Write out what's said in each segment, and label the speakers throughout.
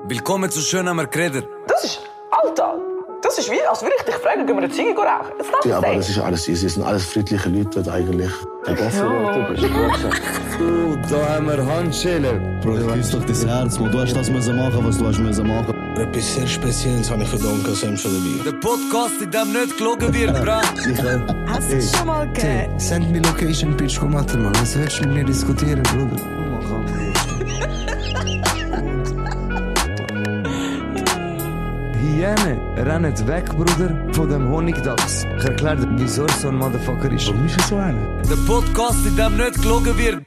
Speaker 1: Willkommen zu Schön haben wir geredet.
Speaker 2: Das ist, Alter, das ist wie, als würde ich dich fragen, gehen wir eine Ziege rauchen.
Speaker 3: Ja, aber das ist alles easy. Es sind alles friedliche Leute dort eigentlich. Da
Speaker 1: haben wir Handschellen.
Speaker 4: Bro, ich küsse doch dein Herz, man. Du hast das machen, was du hast machen.
Speaker 5: Etwas sehr Spezielles habe ich für Don Kassem schon dabei.
Speaker 1: Der Podcast, in dem nicht gelogen wird, Bra.
Speaker 6: Hast du schon mal gegeben?
Speaker 7: Send me location, bitch, komm mal, Mann. Was willst du mit mir diskutieren, Bruder? Hyäne rennen weg, Bruder, von dem Honigdachs. Ich erkläre dir, wieso er so ein Motherfucker ist.
Speaker 4: Warum ist er so einer?
Speaker 1: Der Podcast, in dem nicht gelogen wird.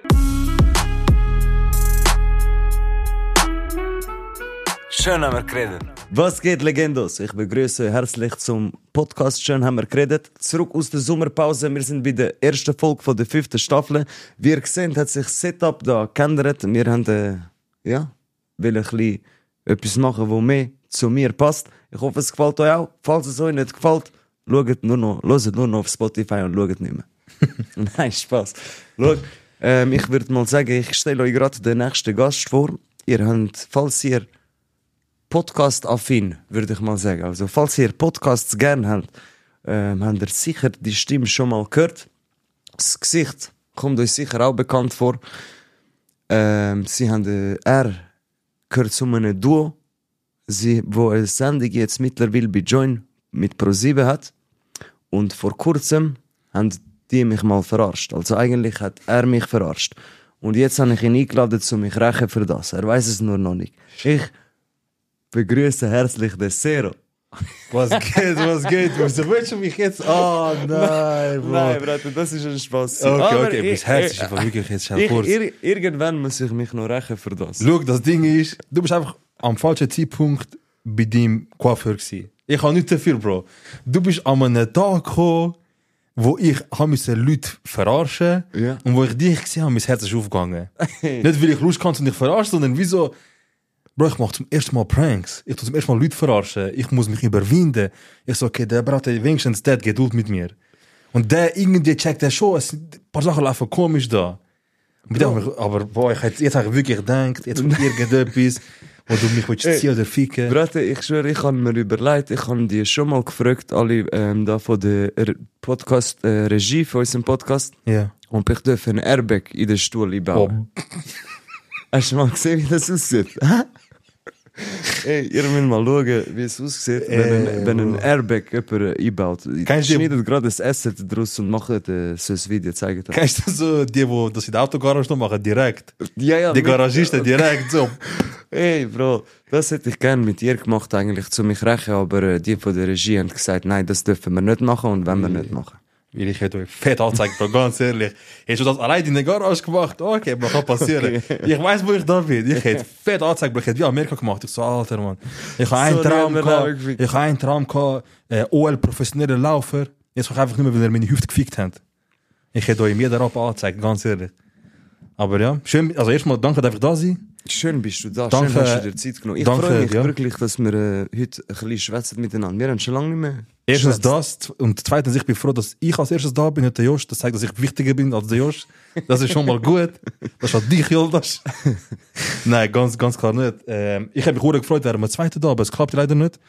Speaker 1: Schön haben wir geredet.
Speaker 8: Was geht, Legendos? Ich begrüße euch herzlich zum Podcast «Schön haben wir geredet». Zurück aus der Sommerpause. Wir sind bei der ersten Folge von der 5. Staffel. Wie ihr seht, hat sich das Setup da geändert. Wir haben, wollen ein bisschen etwas machen, was mehr zu mir passt. Ich hoffe, es gefällt euch auch. Falls es euch nicht gefällt, hört nur noch auf Spotify und schaut nicht mehr. Nein, Spaß. Schaut, ich würde mal sagen, ich stelle euch gerade den nächsten Gast vor. Ihr habt, falls ihr Podcast-affin, würde ich mal sagen. Also, falls ihr Podcasts gerne habt, habt ihr sicher die Stimme schon mal gehört. Das Gesicht kommt euch sicher auch bekannt vor. Sie haben, er gehört zu einem Duo, wo eine Sendung jetzt mittlerweile bei Join mit Pro7 hat. Und vor kurzem haben die mich mal verarscht. Also eigentlich hat er mich verarscht. Und jetzt habe ich ihn eingeladen, zu mich rächen für das. Er weiß es nur noch nicht. Ich begrüße herzlich den Zero.
Speaker 4: Was geht? Wieso willst du mich jetzt? Oh nein, Bro.
Speaker 8: Nein, Bruder, das ist ein Spaß.
Speaker 4: Okay, mein Herz ist einfach wirklich jetzt schnell kurz.
Speaker 8: Irgendwann muss ich mich noch rächen für das.
Speaker 4: Schau, das Ding ist, du bist einfach am falschen Zeitpunkt bei deinem Coiffeur gewesen. Ich habe nicht dafür, Bro. Du bist an einem Tag gekommen, wo ich Leute verarschen
Speaker 8: Ja.
Speaker 4: und wo ich dich gesehen habe, mein Herz ist aufgegangen. Nicht, weil ich Lust kann und dich verarschen, sondern wieso... Bro, ich mache zum ersten Mal Pranks. Ich tue zum ersten Mal Leute verarschen. Ich muss mich überwinden. Ich so, okay, der braucht wenigstens das Geduld mit mir. Und der irgendwie checkt der schon, es sind ein paar Sachen laufen komisch da. Und aber boah, jetzt habe ich wirklich gedacht, jetzt kommt irgendetwas, wo du mich willst ziehen oder ficken.
Speaker 8: Bruder, ich schwöre, ich habe mir überlegt, ich habe die schon mal gefragt, alle da von der Podcast-Regie von unserem Podcast,
Speaker 4: Ja.
Speaker 8: ob ich darf einen Airbag in den Stuhl einbauen. Hast du mal gesehen, wie das aussieht? Ey, ihr müsst mal schauen, wie es aussieht, wenn ein Airbag jemand einbaut. Schneidet gerade das Essen daraus und macht so ein Video, zeigen das.
Speaker 4: Kennst du so die das in der Autogarage noch machen, direkt?
Speaker 8: Ja,
Speaker 4: Die Garagisten direkt so.
Speaker 8: Ey, Bro, das hätte ich gerne mit dir gemacht, eigentlich, zu mich rächen, aber die von der Regie haben gesagt, nein, das dürfen wir nicht machen und wollen wir nicht machen.
Speaker 4: Weil ich hätte euch fett angezeigt, Bro, ganz ehrlich. Hättest du das allein in der Garage gemacht? Okay, Bro, kann passieren. Okay. Ich weiß, wo ich da bin. Ich hätte fett angezeigt, Bro, ich hätte wie Amerika gemacht. Ich so, Alter, Mann. Ich habe einen Traum gehabt, OL professioneller Laufer. Jetzt kann ich einfach nicht mehr, weil er meine Hüfte gefickt hat. Ich hätte euch jeder ab angezeigt, ganz ehrlich. Aber ja, schön, also erstmal danke, dass ich da sein.
Speaker 8: Schön bist du da,
Speaker 4: Danke,
Speaker 8: schön hast du dir Zeit genommen. Ich freue mich wirklich, dass wir heute ein bisschen schwätzen miteinander. Wir haben schon lange nicht mehr
Speaker 4: Erstens das und zweitens, ich bin froh, dass ich als erstes da bin, nicht der Josh. Das zeigt, dass ich wichtiger bin als der Josh. Das ist schon mal gut. Das hat dich, Joldas. Nein, ganz klar nicht. Ich habe mich auch gefreut, wären wir Zweite da, aber es klappt leider nicht.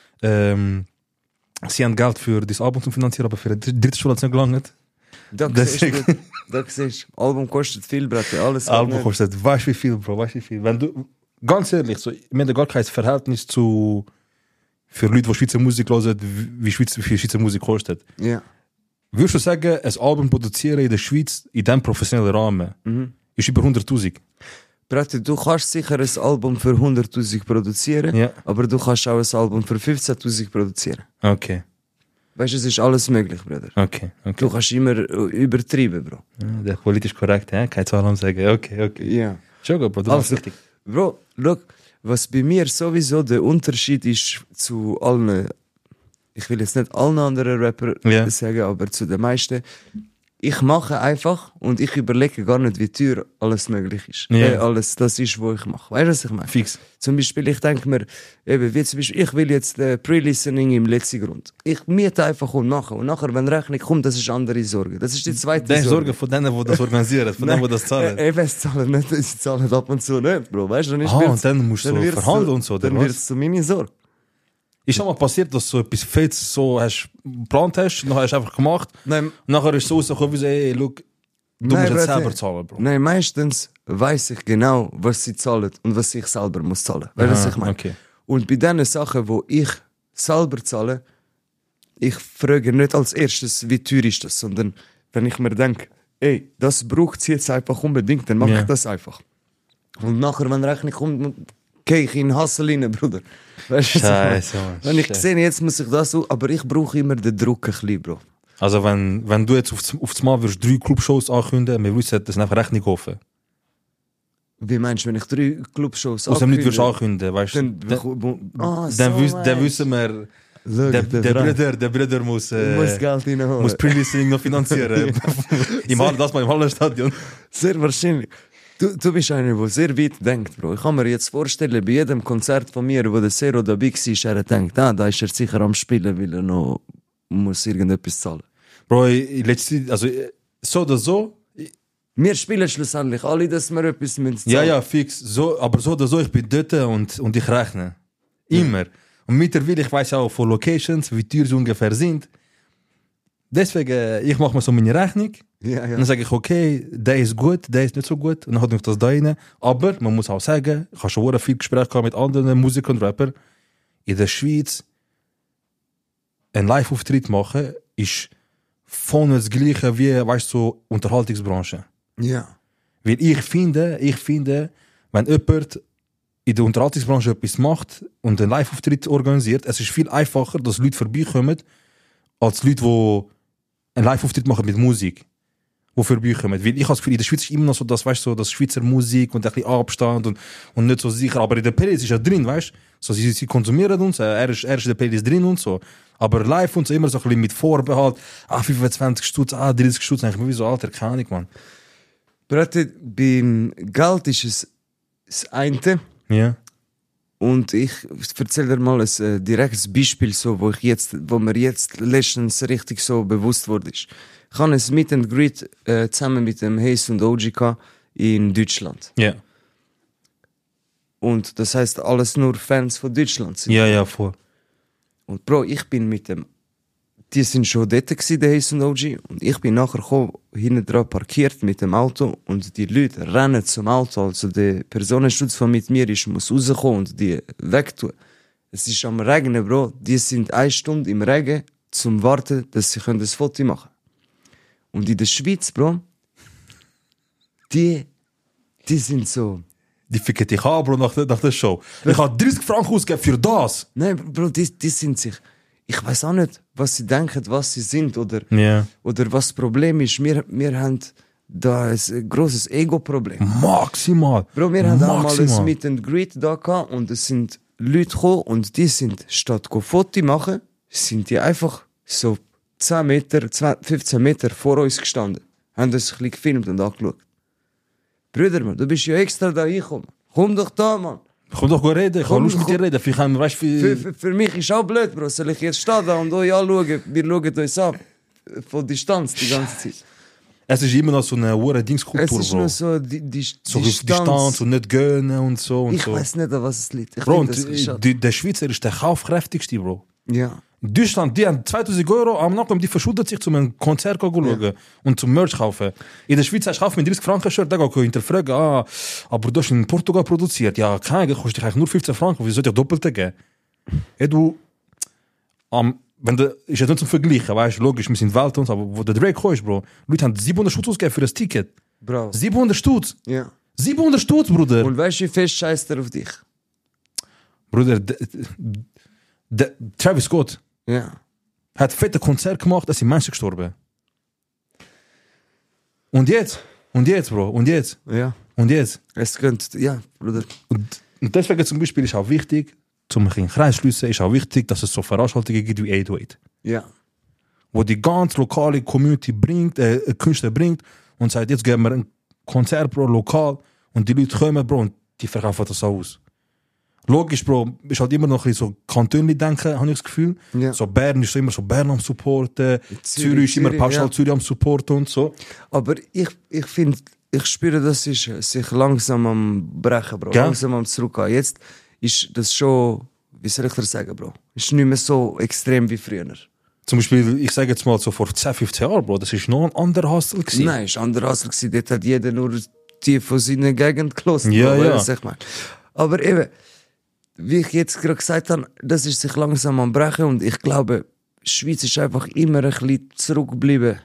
Speaker 4: Sie haben Geld für das Album zu finanzieren, aber für die dritte Schule hat es nicht gelangt.
Speaker 8: Da siehst du, Album kostet viel, Bruder, alles.
Speaker 4: Album kostet, weißt du wie viel, Bro, weißt du wie viel. Wenn du, ganz ehrlich, so, ich meine gar kein Verhältnis zu, für Leute, die Schweizer Musik hören, wie viel Schweizer Musik kostet.
Speaker 8: Ja.
Speaker 4: Würdest du sagen, ein Album produzieren in der Schweiz, in diesem professionellen Rahmen, ist über 100'000?
Speaker 8: Bruder, du kannst sicher ein Album für 100'000 produzieren,
Speaker 4: Ja.
Speaker 8: aber du kannst auch ein Album für 15'000 produzieren.
Speaker 4: Okay.
Speaker 8: Weißt du, es ist alles möglich, Bruder.
Speaker 4: Okay.
Speaker 8: Du kannst immer übertreiben, Bro.
Speaker 4: Ja, der politisch korrekt, ja? Keine Zahl sagen. Okay.
Speaker 8: Ja.
Speaker 4: Schon gut, Bro, du machst richtig.
Speaker 8: Bro, look, was bei mir sowieso der Unterschied ist zu allen, ich will jetzt nicht allen anderen Rapper sagen, aber zu den meisten, ich mache einfach und ich überlege gar nicht, wie teuer alles möglich ist.
Speaker 4: Ja.
Speaker 8: Alles das ist, was ich mache. Weißt du, was ich meine?
Speaker 4: Fix.
Speaker 8: Zum Beispiel, ich denke mir, eben, wie zum Beispiel, ich will jetzt Pre-Listening im letzten Grund. Ich miete einfach und mache. Und nachher, wenn Rechnung kommt, das ist andere Sorge. Das ist die zweite
Speaker 4: Das ist
Speaker 8: Sorge.
Speaker 4: Sorge von denen, die das organisieren, von denen, die das zahlen.
Speaker 8: Eben, es zahlen nicht, sie zahlen ab und zu nicht, Bro. Weißt du, dann ist
Speaker 4: Und dann musst du so verhandeln und so, oder
Speaker 8: dann
Speaker 4: was?
Speaker 8: wird es zu meine Sorge.
Speaker 4: Ist schon mal passiert, dass du so etwas Fettes so hast geplant hast, und nachher hast du einfach gemacht,
Speaker 8: Nein,
Speaker 4: und nachher ist es so rausgekommen, wie so, ey, look, du musst jetzt selber zahlen, Bro.
Speaker 8: Nein, meistens weiss ich genau, was sie zahlen und was ich selber muss zahlen. Weißt du, was ich meine?
Speaker 4: Okay.
Speaker 8: Und bei den Sachen, wo ich selber zahle, ich frage nicht als erstes, wie teuer ist das, sondern wenn ich mir denke, ey, das braucht sie jetzt einfach unbedingt, dann mache
Speaker 4: Ja.
Speaker 8: ich das einfach. Und nachher, wenn Rechnung kommt, gehe ich in den Hassel rein, Bruder. Weißt du,
Speaker 4: Scheiße, Mann.
Speaker 8: wenn ich
Speaker 4: Scheiße.
Speaker 8: sehe, jetzt muss ich das so, aber ich brauche immer den Druck ein bisschen, Bro.
Speaker 4: Also wenn du jetzt aufs Mal würdest 3 Clubshows ankündigen, wir wissen, das sind einfach Rechnung offen.
Speaker 8: Wie meinst du, wenn ich 3 Clubshows
Speaker 4: Aus dem nicht würdest ankündigen, weißt du? Dann wissen wir, der Bruder muss
Speaker 8: Geld reinholen.
Speaker 4: muss Pre-Listening noch finanzieren. Im Hallenstadion.
Speaker 8: Sehr wahrscheinlich. Du bist einer, der sehr weit denkt, Bro. Ich kann mir jetzt vorstellen, bei jedem Konzert von mir, wo der Zero dabei war, er denkt, da ist er sicher am Spielen, weil er noch muss irgendetwas zahlen.
Speaker 4: Bro, also so oder so,
Speaker 8: Wir spielen schlussendlich alle, dass wir etwas zahlen.
Speaker 4: ja, fix, so, aber so oder so, ich bin dort und ich rechne. Immer. Und mittlerweile, ich weiß auch von Locations, wie teuer sie ungefähr sind. Deswegen, ich mache mir so meine Rechnung.
Speaker 8: Ja,
Speaker 4: Und dann sage ich, okay, der ist gut, der ist nicht so gut. Und dann hat ich das da rein. Aber man muss auch sagen, ich habe schon viel Gespräche gehabt mit anderen Musikern und Rappern. In der Schweiz einen Live-Auftritt machen, ist von das Gleiche wie, weißt du, so Unterhaltungsbranche.
Speaker 8: Ja.
Speaker 4: Weil ich finde, wenn jemand in der Unterhaltungsbranche etwas macht und einen Live-Auftritt organisiert, es ist viel einfacher, dass Leute vorbeikommen, als Leute, die einen Live-Auftritt machen mit Musik. Die vorbeikommen. Weil ich habe das Gefühl, in der Schweiz ist immer noch so, dass, weißt du, so, das Schweizer Musik und ein bisschen Abstand und nicht so sicher. Aber in der Playlist ist ja drin, weißt du? So, sie konsumieren uns, er ist in der Playlist drin und so. Aber live und so immer so ein bisschen mit Vorbehalt, 25 Stutz, 30 Stutz, dann denke ich mir, wie so, Alter, keine Ahnung, Mann.
Speaker 8: Bratte, beim Geld ist es das eine.
Speaker 4: Ja.
Speaker 8: Und ich erzähle dir mal ein direktes Beispiel, so, wo mir jetzt letztens richtig so bewusst wurde. Ich habe ein Meet and Greet zusammen mit dem Hayes und OG in Deutschland.
Speaker 4: Ja.
Speaker 8: Und das heißt, alles nur Fans von Deutschland sind.
Speaker 4: Ja, voll.
Speaker 8: Und Bro, ich bin mit dem, die sind schon dort gewesen, der Hayes und OG, und ich bin nachher gekommen, hinten dran parkiert mit dem Auto, und die Leute rennen zum Auto, also der Personenschutz von mit mir muss rauskommen und die wegtun. Es ist am Regnen, Bro, die sind 1 Stunde im Regen, zum Warten, dass sie ein Foto machen können. Und in der Schweiz, Bro, die sind so...
Speaker 4: Die ficken dich an, Bro, nach der Show. Ich habe 30 Franken ausgegeben für das.
Speaker 8: Nein, Bro, die sind sich... Ich weiß auch nicht, was sie denken, was sie sind oder was das Problem ist. Wir haben da ein grosses Ego-Problem.
Speaker 4: Maximal.
Speaker 8: Bro, wir haben auch mal ein Meet and Greet da gehabt und es sind Leute gekommen und die sind, statt Foto machen, sind die einfach so 10 Meter, 15 Meter vor uns gestanden. Haben das ein bisschen gefilmt und angeschaut. Brüder, man, du bist ja extra da hingekommen. Komm doch da, Mann.
Speaker 4: Komm doch reden, ich habe Lust mit dir reden. Vielleicht haben wir, weißt du,
Speaker 8: Für mich ist auch blöd, Bro. Soll ich jetzt stehen da und euch anschauen? Wir schauen uns ab. Von Distanz die ganze Zeit.
Speaker 4: Es ist immer noch so eine hohe Dingskultur,
Speaker 8: Es ist
Speaker 4: Bro.
Speaker 8: nur so die
Speaker 4: So Distanz und nicht gönnen und so und
Speaker 8: ich
Speaker 4: so.
Speaker 8: weiß nicht, an was es liegt. Ich
Speaker 4: Bro,
Speaker 8: finde das ist schade.
Speaker 4: der Schweizer ist der kaufkräftigste, Bro.
Speaker 8: Ja.
Speaker 4: In Deutschland, die haben 2000 Euro am Nachkommen, die verschuldet sich zum Konzert schauen und zum Merch kaufen. In der Schweiz hast du kaufen mit 30 Franken Shirt, da kannst du hinterfragen, aber du hast in Portugal produziert. Ja, keine Ahnung, kostet dich eigentlich nur 15 Franken, wie soll ich Doppelte geben? Ja, du, wenn du, ist ja nicht zum Vergleichen, weißt du, logisch, wir sind Welt und so, aber wo der Drake kommt, Bro, Leute haben 700 Stutz ausgegeben für das Ticket.
Speaker 8: Bro.
Speaker 4: 700 Stutz.
Speaker 8: Ja.
Speaker 4: 700 Stutz, Bruder.
Speaker 8: Und weißt du, wie fest scheißt er auf dich?
Speaker 4: Bruder, Travis Scott
Speaker 8: Ja.
Speaker 4: hat fette Konzert gemacht, da sind Menschen gestorben. Und jetzt, Bro, und jetzt.
Speaker 8: Es könnte, ja, Bruder.
Speaker 4: Und deswegen zum Beispiel ist auch wichtig, zum einen Kreis schliessen, ist auch wichtig, dass es so Veranstaltungen gibt wie 808.
Speaker 8: Ja.
Speaker 4: wo die ganz lokale Community bringt, Künstler bringt und sagt, jetzt geben wir ein Konzert, Bro, lokal und die Leute kommen, Bro, und die verkaufen das aus. Logisch, Bro, ist halt immer noch ein bisschen so Kantönli-Denken, habe ich das Gefühl.
Speaker 8: Ja.
Speaker 4: So Bern ist so immer so Bern am Supporten, Zürich ist immer pauschal Zürich am Supporten und so.
Speaker 8: Aber ich finde, ich spüre, das ist sich langsam am Brechen, Bro.
Speaker 4: Ja.
Speaker 8: Langsam am Zurückgehen. Jetzt ist das schon, wie soll ich das sagen, Bro? Ist nicht mehr so extrem wie früher.
Speaker 4: Zum Beispiel, ich sage jetzt mal so vor 10, 15 Jahren, Bro, das ist noch ein anderer Hustle gewesen.
Speaker 8: Nein, ist anders als gewesen. Dort hat jeder nur die von seiner Gegend gelassen.
Speaker 4: Ja,
Speaker 8: Bro,
Speaker 4: ja.
Speaker 8: was ich meine. Aber eben, wie ich jetzt gerade gesagt habe, das ist sich langsam am Brechen und ich glaube, die Schweiz ist einfach immer ein bisschen zurückgeblieben.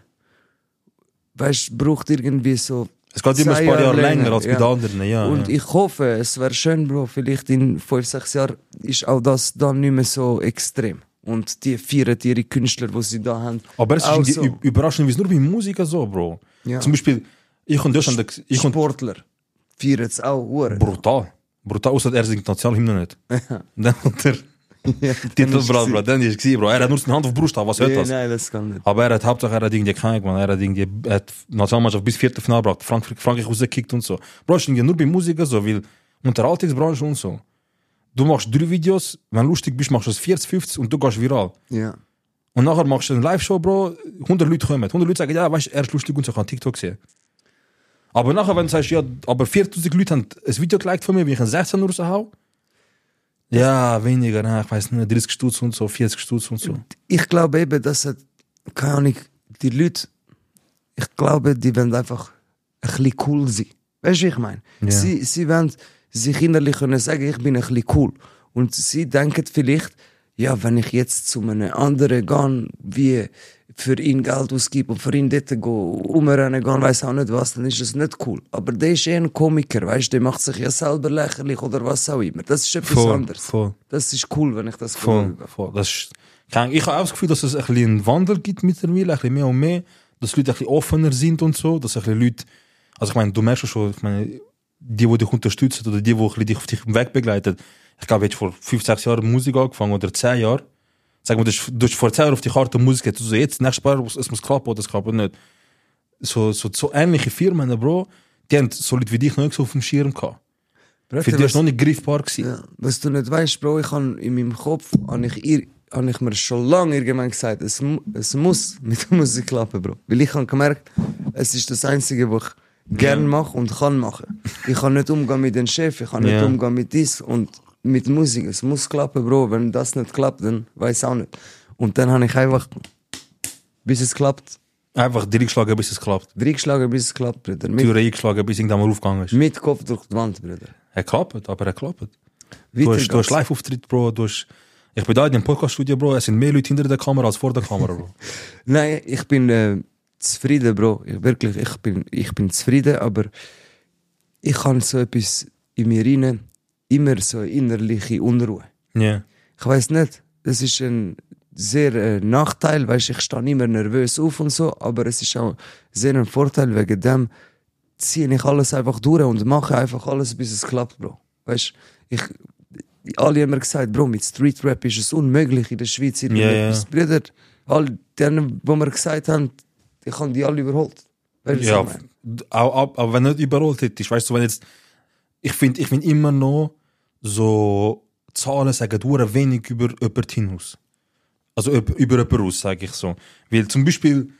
Speaker 8: Weißt, braucht irgendwie so.
Speaker 4: Es geht immer ein paar Jahre länger als bei den anderen, ja.
Speaker 8: Und
Speaker 4: ja.
Speaker 8: ich hoffe, es wäre schön, Bro, vielleicht in 5, 6 Jahren ist auch das dann nicht mehr so extrem. Und die feiern ihre Künstler, die sie da haben.
Speaker 4: Aber es ist
Speaker 8: auch
Speaker 4: irgendwie
Speaker 8: so.
Speaker 4: überraschend, wie es nur bei Musiker so, Bro.
Speaker 8: Ja.
Speaker 4: Zum Beispiel, ich und Deutschland,
Speaker 8: Sportler feiern es auch.
Speaker 4: brutal. Brutal, außer er singt Nationalhymne nicht. Dann hat er Titel, Bro, dann ist es, Bro. Er hat nur seine Hand auf die Brust, was hört das?
Speaker 8: Nein, das kann nicht.
Speaker 4: Aber er hat Hauptsache, er hat irgendwie krank, man. Er hat irgendwie, er hat Nationalmannschaft bis Viertelfinale gebracht, Frankreich rausgekickt und so. Bro, ist irgendwie nur bei Musiker so, weil Unterhaltungsbranche und so. Du machst 3 Videos, wenn du lustig bist, machst du es 40, 50 und du gehst viral.
Speaker 8: Ja.
Speaker 4: Und nachher machst du eine Live-Show, Bro, 100 Leute kommen. 100 Leute sagen, ja, weißt du, er ist lustig und so, ich habe TikTok sehen. Aber nachher, wenn du sagst, ja, aber 4000 Leute haben ein Video geliked von mir, wie ich einen 16 raushau. Ja, weniger, ne, ich weiß nicht, 30 Stutz und so, 40 Stutz und so.
Speaker 8: Ich glaube eben, dass hat, keine Ahnung, die Leute, ich glaube, die wollen einfach ein bisschen cool sein. Weißt du, wie ich meine?
Speaker 4: Ja.
Speaker 8: Sie wollen sich innerlich können sagen, ich bin ein bisschen cool. Und sie denken vielleicht, ja, wenn ich jetzt zu einem anderen gehe, wie für ihn Geld ausgebe und für ihn dort umrennen gehe, weiss auch nicht was, dann ist das nicht cool. Aber der ist ein Komiker, weißt du, der macht sich ja selber lächerlich oder was auch immer. Das ist etwas anderes.
Speaker 4: Voll.
Speaker 8: Das ist cool, wenn ich das
Speaker 4: Voll. Das ist, ich habe auch das Gefühl, dass es ein bisschen einen Wandel gibt mittlerweile, ein bisschen mehr und mehr, dass Leute ein bisschen offener sind und so, dass ein bisschen Leute, also ich meine, du merkst schon, ich meine, die dich unterstützen oder die dich auf dich Weg begleiten. Ich glaube, jetzt vor 5, 6 Jahren Musik angefangen oder 10 Jahre. Sag mal, du hast vor 10 Jahren auf die Karte Musik gehabt, so jetzt, nächstes Jahr, es muss klappen oder es klappt nicht. So ähnliche Firmen, Bro, die haben so Leute wie dich noch nicht so auf dem Schirm gehabt. Für die ist noch nicht greifbar gewesen.
Speaker 8: Ja, was du nicht weißt, Bro, ich habe in meinem Kopf, habe ich mir schon lange irgendwann gesagt, es muss mit der Musik klappen, Bro. Weil ich habe gemerkt, es ist das Einzige, was ich gerne mache und kann machen. Ich kann nicht umgehen mit dem Chef, ich kann nicht umgehen mit dies und mit Musik. Es muss klappen, Bro. Wenn das nicht klappt, dann weiß ich auch nicht. Und dann habe ich einfach, bis es klappt.
Speaker 4: Einfach durchgeschlagen, bis es klappt.
Speaker 8: Durchgeschlagen, bis es klappt, Bruder.
Speaker 4: Tür eingeschlagen, bis irgendwann mal aufgegangen ist.
Speaker 8: Mit Kopf durch die Wand, Bruder.
Speaker 4: Er klappt, aber er klappt. Du hast Live-Auftritt, Bro. Ich bin da in dem Podcast-Studio, Bro. Es sind mehr Leute hinter der Kamera als vor der Kamera, Bro.
Speaker 8: Nein, ich bin zufrieden, Bro. Ich bin zufrieden, aber ich habe so etwas in mir rein, immer so innerliche Unruhe.
Speaker 4: Yeah.
Speaker 8: Ich weiss nicht, das ist ein sehr Nachteil, weißt, ich stehe immer nervös auf und so, aber es ist auch sehr ein Vorteil, wegen dem ziehe ich alles einfach durch und mache einfach alles, bis es klappt, Bro. Weißt, alle haben mir gesagt, Bro, mit Street Rap ist es unmöglich in der Schweiz. Brüder, all denen, die mir gesagt haben, ich habe die alle überholt. Weißt,
Speaker 4: ja, aber wenn du nicht überholt hättest, weißt du, wenn jetzt, ich finde immer noch so Zahlen sagen wenig über jemanden hinaus. Also über jemanden aus, sage ich so. Weil zum Beispiel,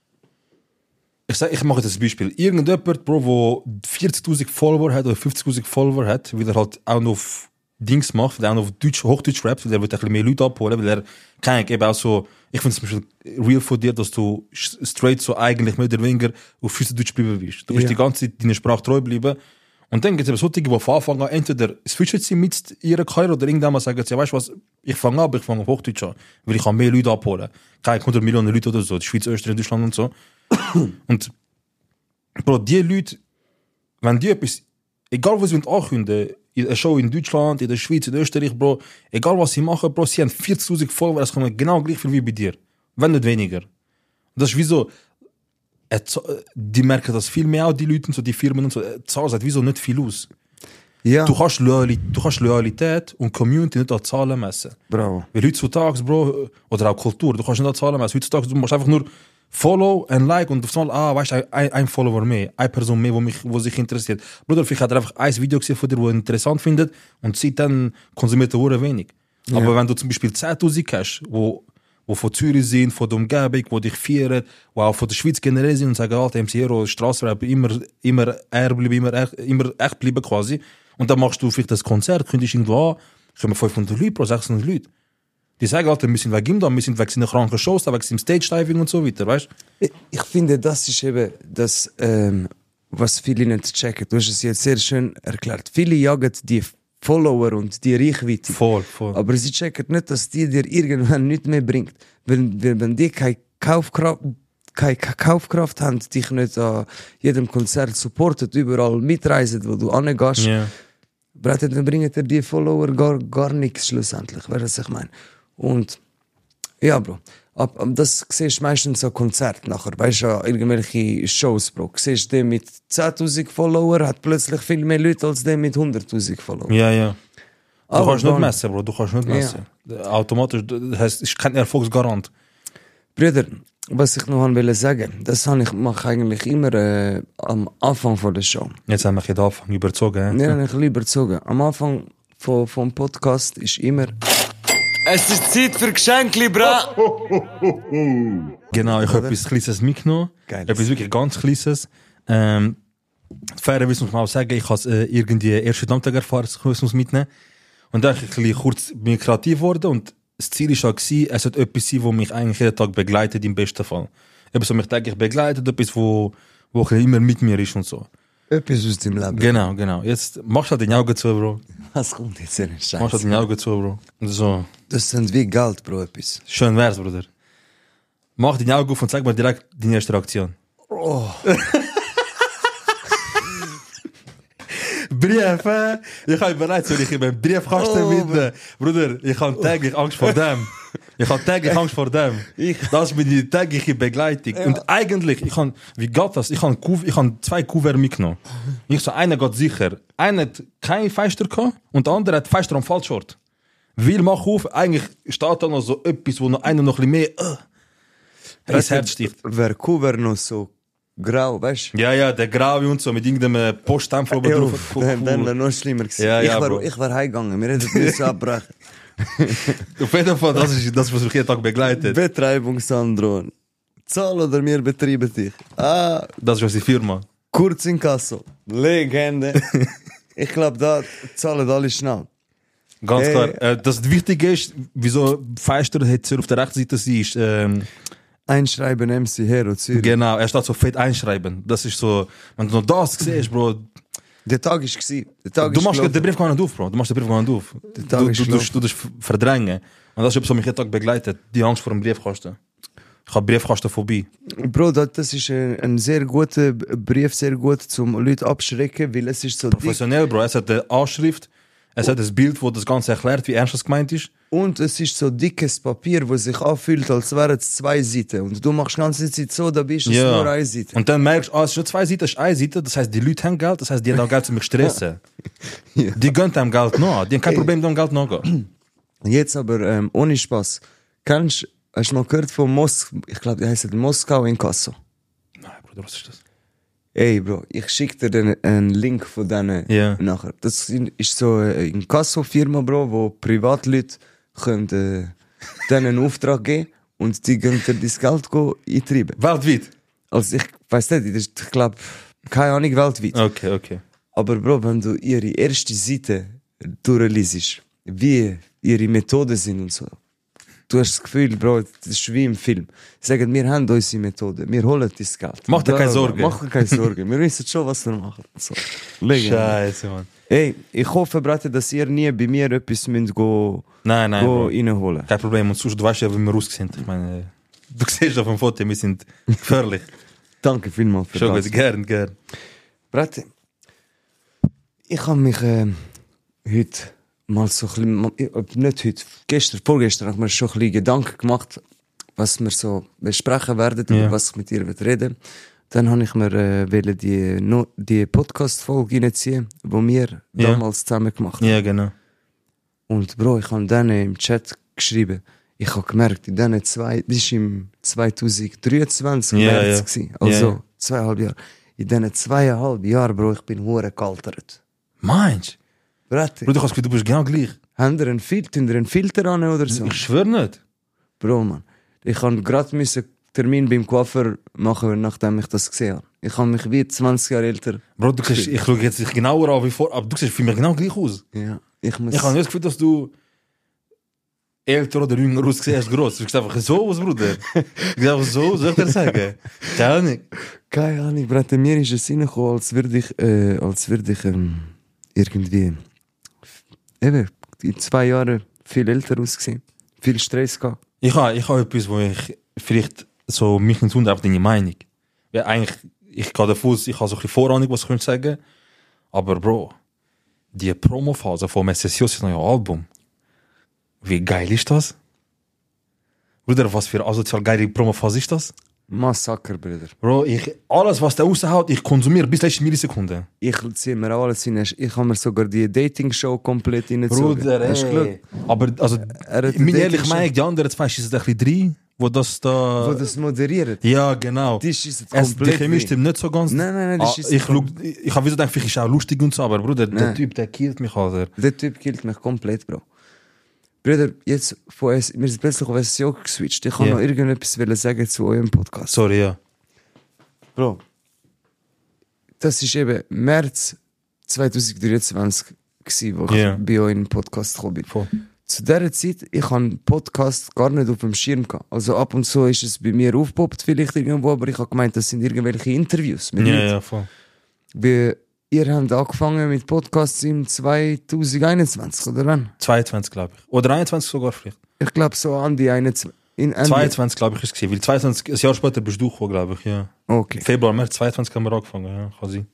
Speaker 4: ich mache jetzt ein Beispiel. Irgendjemand, Bro, der 40.000 Follower hat oder 50.000 Follower hat, weil er halt auch noch auf Dings macht, weil er auch noch auf Hochdeutsch rappt, weil er wird ein bisschen mehr Leute abholen, weil er kann eben auch so, ich finde es zum Beispiel real von dir, dass du straight so eigentlich mehr oder weniger auf Schweizerdeutsch bleiben bist. Du bist die ganze Zeit deiner Sprache treu bleiben. Und dann gibt es eben solche, die von Anfang an entweder switchen sie mit ihrer Karriere oder irgendwann mal sagen sie, ja, weißt du was, ich fange auf Hochdeutsch an, weil ich kann mehr Leute abholen. Keine 100 Millionen Leute oder so, die Schweiz, Österreich, Deutschland und so. Und Bro, die Leute, wenn die etwas, egal was sie ankündigen, in einer Show in Deutschland, in der Schweiz, in Österreich, Bro, egal was sie machen, Bro, sie haben 40.000 Follower, das kommt genau gleich viel wie bei dir. Wenn nicht weniger. Und das ist wie so, die merken das viel mehr auch, die Leute, so die Firmen und so, Zahl sagt wieso nicht viel aus.
Speaker 8: Ja.
Speaker 4: Du kannst Loyalität und Community nicht an Zahlen messen.
Speaker 8: Bravo.
Speaker 4: Weil heutzutage, Bro, oder auch Kultur, du kannst nicht an Zahlen messen. Heutzutage, du machst einfach nur Follow and Like und auf einmal, weißt du, ein Follower mehr, eine Person mehr, wo sich interessiert. Bruder, vielleicht hat er einfach ein Video gesehen von dir, das er interessant findet und seitdem konsumiert er wenig. Ja. Aber wenn du zum Beispiel 10.000 hast, wo von Zürich sind, von der Umgebung, die dich feiern, die auch von der Schweiz generell sind und sagen, Alter, MC Hero, Strassenrap, immer echt bleiben quasi. Und dann machst du vielleicht das Konzert, kündigst irgendwo an, kommen 500 Leute, Bro, 600 Leute. Die sagen, Alter, wir sind wegen ihm da, wir sind wegen seiner kranken Shows da, wegen seinem Stage-Diving und so weiter, weißt du?
Speaker 8: Ich finde, das ist eben das, was viele nicht checken. Du hast es jetzt sehr schön erklärt. Viele jagen die Follower und die Reichweite.
Speaker 4: Voll.
Speaker 8: Aber sie checken nicht, dass die dir irgendwann nichts mehr bringt. Wenn die keine Kaufkraft haben, dich nicht an jedem Konzert supportet, überall mitreisen, wo du angehst, dann bringen dir die Follower gar nichts schlussendlich, weißt du, was ich meine? Und ja, Bro, das siehst du meistens an Konzerten nachher, weißt du, irgendwelche Shows, Bro. Siehst du, der mit 10.000 Follower hat plötzlich viel mehr Leute als der mit 100.000 Follower.
Speaker 4: Ja. Du kannst nicht messen, Bro, du kannst nicht messen. Ja. Automatisch, das ist kein Erfolgsgarant.
Speaker 8: Brüder, was ich noch wollte sagen, das mache ich eigentlich immer am Anfang von der Show.
Speaker 4: Jetzt haben wir den Anfang überzogen.
Speaker 8: Ja, ich überzogen. Am Anfang vom Podcast ist immer...
Speaker 1: Es ist Zeit für Geschenke, bra!
Speaker 4: Genau, ich habe etwas Kleines mitgenommen.
Speaker 8: Geil.
Speaker 4: Etwas wirklich ganz Kleines. Fairerweise muss man auch sagen, ich habe irgendwie erste Dammtag erfahren, ich muss mitnehmen. Und dann bin ich kurz kreativ geworden und das Ziel war, es sollte etwas sein, das mich eigentlich jeden Tag begleitet, im besten Fall. Etwas, was mich täglich begleitet, etwas, wo immer mit mir ist und so.
Speaker 8: Etwas aus deinem Leben.
Speaker 4: Genau. Jetzt machst du halt die Augen zu, Bro.
Speaker 8: Was kommt jetzt in den Scheiß?
Speaker 4: Machst du halt die Augen zu, Bro. So.
Speaker 8: Das sind wie Geld, Bro, etwas.
Speaker 4: Schön wär's, Bruder. Mach die Augen auf und sag mir direkt deine erste Reaktion.
Speaker 8: Oh.
Speaker 4: Brief, ich habe bereits, soll ich in meinen Briefkasten mitnehmen. Bruder, ich habe täglich Angst vor dem. Das ist meine tägliche Begleitung. Ja. Und eigentlich, wie geht das? Ich habe 2 Kuvert mitgenommen. Einer geht sicher. Einer hat kein Feister gehabt und der andere hat Feister am Fallshort. Will mach auf, eigentlich steht da noch so etwas, wo noch einer noch ein bisschen mehr, das Herz sticht.
Speaker 8: Wäre Kuvert noch so grau, weißt du?
Speaker 4: Ja, der Graue und so, mit irgendeinem Poststempel oben drauf.
Speaker 8: Dann wäre noch schlimmer gewesen.
Speaker 4: Ja,
Speaker 8: ich war heimgegangen, wir hätten müssen abbrechen.
Speaker 4: Auf jeden Fall, das ist das, was mich jeden Tag begleitet.
Speaker 8: Betreibung, Sandro. Zahl oder wir betreiben dich?
Speaker 4: Das ist unsere Firma.
Speaker 8: Kurz in Kasso. Legende. Ich glaube, da zahlen alle schnell.
Speaker 4: Ganz klar. Das Wichtige ist, wieso Feister hat auf der rechten Seite sie ist,
Speaker 8: Einschreiben MC Hero Zürich.
Speaker 4: Genau, er steht so fett einschreiben. Das ist so, wenn du noch das siehst, Bro.
Speaker 8: Der Tag ist gewesen.
Speaker 4: Du machst den Brief gar nicht auf, Bro. Du das verdrängen. Und das ist etwas, was mich jeden Tag begleitet. Die Angst vor dem Briefkasten. Ich habe Briefkastenphobie.
Speaker 8: Bro, das ist ein sehr guter Brief, sehr gut zum Leute abschrecken, weil es ist so
Speaker 4: professionell, dick. Bro. Es hat eine Anschrift, es hat ein Bild, das das Ganze erklärt, wie ernst es gemeint ist.
Speaker 8: Und es ist so dickes Papier, das sich anfühlt, als wären es 2 Seiten. Und du machst die ganze Zeit so, da bist es nur eine Seite.
Speaker 4: Und dann merkst du, es ist schon 2 Seiten, es ist eine Seite, das heisst, die Leute haben Geld, das heisst, die haben auch Geld zu mich stressen. Ja. Die gönnen dem Geld nach, die haben kein Problem, dem Geld nachgehen.
Speaker 8: Jetzt aber, ohne Spaß. Hast du mal gehört von ich glaube, die heisst Moskau in Kasso?
Speaker 4: Nein, Bruder, was ist das?
Speaker 8: Ey, Bro, ich schick dir einen Link von denen nachher. Das ist so eine Inkasso-Firma, Bro, wo Privatleute können denen einen Auftrag geben und die können dir das Geld eintreiben.
Speaker 4: Weltweit?
Speaker 8: Also ich weiss nicht, ich glaube, keine Ahnung, weltweit.
Speaker 4: Okay.
Speaker 8: Aber Bro, wenn du ihre erste Seite durchliest, wie ihre Methoden sind und so, du hast das Gefühl, Bro, das ist wie im Film. Sie sagen, wir haben unsere Methode, wir holen das Geld.
Speaker 4: Mach dir keine Sorgen.
Speaker 8: Mach dir keine Sorgen, wir wissen schon, was wir machen. So.
Speaker 4: Scheiße, Mann.
Speaker 8: Ey, ich hoffe, Brate, dass ihr nie bei mir etwas müsst
Speaker 4: Nein,
Speaker 8: reinholen.
Speaker 4: Kein Problem, und sonst, du weißt ja, wie wir aussehen. Ich meine, du siehst auf dem Foto, wir sind gefährlich.
Speaker 8: Danke vielmals für
Speaker 4: schon
Speaker 8: das.
Speaker 4: Gut, gern.
Speaker 8: Brate, ich habe mich heute mal so ein bisschen, nicht heute, vorgestern habe ich mir schon ein bisschen Gedanken gemacht, was wir so besprechen werden, über was ich mit dir reden will. Dann habe ich mir die Podcast-Folge reinziehen, die wir damals zusammen gemacht haben.
Speaker 4: Ja, genau.
Speaker 8: Und Bro, ich habe dann im Chat geschrieben, ich habe gemerkt, das war im 2023 März gewesen, also 2,5 Jahre. In diesen 2,5 Jahren, Bro, ich bin hure gealtert.
Speaker 4: Meinst
Speaker 8: du?
Speaker 4: Bro, ich habe das Gefühl, du bist genau gleich.
Speaker 8: Habt ihr einen Filter an oder so?
Speaker 4: Ich schwöre nicht.
Speaker 8: Bro, Mann. Ich habe gerade einen Termin beim Coiffeur machen, nachdem ich das gesehen habe. Ich habe mich wie 20 Jahre älter.
Speaker 4: Bro, ich schaue jetzt nicht genauer an wie vor, aber du siehst für mich genau gleich aus.
Speaker 8: Ja,
Speaker 4: ich habe nicht das Gefühl, dass du älter oder jünger aussiehst als gross. Du siehst einfach so aus, Bruder. Du siehst einfach so, soll ich dir sagen? Keine Ahnung.
Speaker 8: Keine Ahnung, Bruder. Mir ist es reingekommen, als würde ich irgendwie eben in 2 Jahren viel älter ausgesehen. Viel Stress gehabt.
Speaker 4: Ich habe etwas, wo ich vielleicht so mich nicht wundere, auf deine Meinung. Ja, eigentlich, ich gehe davon aus, ich habe so ein bisschen Vorahnung, was ich könnte sagen. Aber Bro, die Promophase vom SSJs neue Album, wie geil ist das? Bruder, was für asozial geile Promophase ist das?
Speaker 8: Massaker, Bruder.
Speaker 4: Bro, alles, was der raushaut, ich konsumiere bis letzte Millisekunde.
Speaker 8: Ich ziehe mir alles rein. Ich habe mir sogar die Dating-Show komplett reingezogen.
Speaker 4: Bruder, ey. Aber, also, meine ehrliche Meinung, die anderen zwei schießen ein bisschen drin, wo das da...
Speaker 8: Wo das moderiert.
Speaker 4: Ja, genau.
Speaker 8: Die schießen komplett
Speaker 4: die Chemie stimmt nicht so ganz.
Speaker 8: Nein, die schießen...
Speaker 4: Ich habe wieder gedacht, vielleicht ist auch lustig und so, aber Bruder, der Typ, der killt mich, Alter.
Speaker 8: Der Typ killt mich komplett, Bro. Bruder, jetzt wir sind plötzlich auf SEO geswitcht. Ich kann noch irgendetwas sagen zu eurem Podcast.
Speaker 4: Sorry, ja.
Speaker 8: Bro, das ist eben März 2023 gewesen, wo ich bei euch in den Podcast gekommen bin.
Speaker 4: Voll.
Speaker 8: Zu dieser Zeit, ich habe einen Podcast gar nicht auf dem Schirm gehabt. Also ab und zu ist es bei mir aufgepoppt, vielleicht irgendwo, aber ich habe gemeint, das sind irgendwelche Interviews.
Speaker 4: Ja, voll.
Speaker 8: Ihr habt angefangen mit Podcasts im 2021, oder wann?
Speaker 4: 22, glaube ich. Oder 21 sogar vielleicht.
Speaker 8: Ich glaube so an die 21.
Speaker 4: 22, glaube ich, ist es gewesen. Weil 22, ein Jahr später bist du gekommen, glaube ich, ja.
Speaker 8: Okay.
Speaker 4: Februar, März 22 haben wir angefangen, ja, kann sein.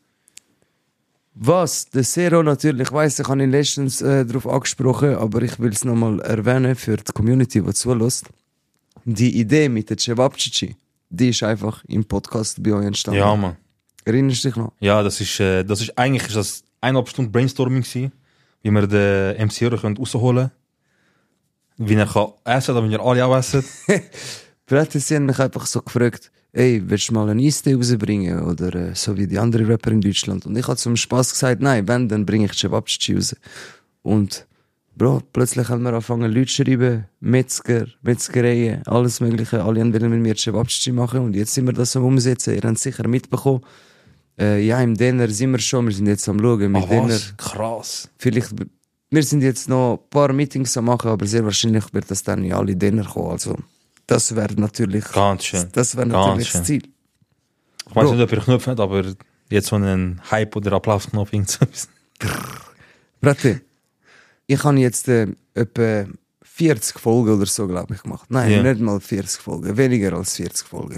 Speaker 8: Was der Zero natürlich, ich weiss, ich habe ihn letztens darauf angesprochen, aber ich will es nochmal erwähnen für die Community, die zulässt. Die Idee mit der Cevapcici, die ist einfach im Podcast bei euch entstanden.
Speaker 4: Ja, Mann.
Speaker 8: Erinnerst du dich noch?
Speaker 4: Ja, das ist eigentlich ist das 1,5 Stunden Brainstorming gewesen, wie wir den MC rausholen können. Wie er kann essen, damit wir alle auch essen.
Speaker 8: Brett, sie haben mich einfach so gefragt, ey, willst du mal einen Eistee rausbringen? Oder so wie die anderen Rapper in Deutschland. Und ich habe zum Spaß gesagt, nein, wenn, dann bringe ich Cevapcici raus. Und Bro, plötzlich haben wir angefangen, Leute zu schreiben, Metzger, Metzgereien, alles mögliche. Alle wollen mit mir Cevapcici machen und jetzt sind wir das am Umsetzen. Ihr habt es sicher mitbekommen. Ja, im Dinner sind wir schon, wir sind jetzt am Schauen. Mit Dinner.
Speaker 4: Krass.
Speaker 8: Vielleicht, wir sind jetzt noch ein paar Meetings am machen, aber sehr wahrscheinlich wird das dann in alle Dinner kommen. Also, das wäre natürlich,
Speaker 4: ganz schön.
Speaker 8: Das wäre natürlich das Ziel.
Speaker 4: Ich weiß nicht, ob ihr Knopf habt, aber jetzt so einen Hype oder Applausknopf irgendwas.
Speaker 8: Brate, ich habe jetzt etwa 40 Folgen oder so, glaube ich, gemacht. Nein, nicht mal 40 Folgen, weniger als 40 Folgen.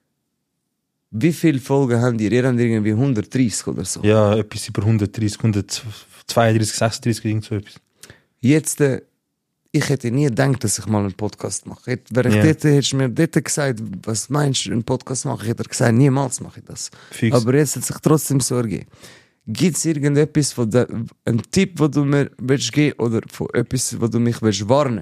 Speaker 8: Wie viele Folgen habt ihr? Ihr habt irgendwie 130 oder so.
Speaker 4: Ja, etwas über 130, 132, 36, irgend so etwas.
Speaker 8: Jetzt, ich hätte nie gedacht, dass ich mal einen Podcast mache. Hättest du mir dort gesagt, was meinst du, einen Podcast machen? Ich hätte gesagt, niemals mache ich das.
Speaker 4: Fix.
Speaker 8: Aber jetzt hat sich trotzdem so ergeben. Gibt es irgendetwas, einen Tipp, den du mir willst geben oder von etwas, wo du mich willst warnen?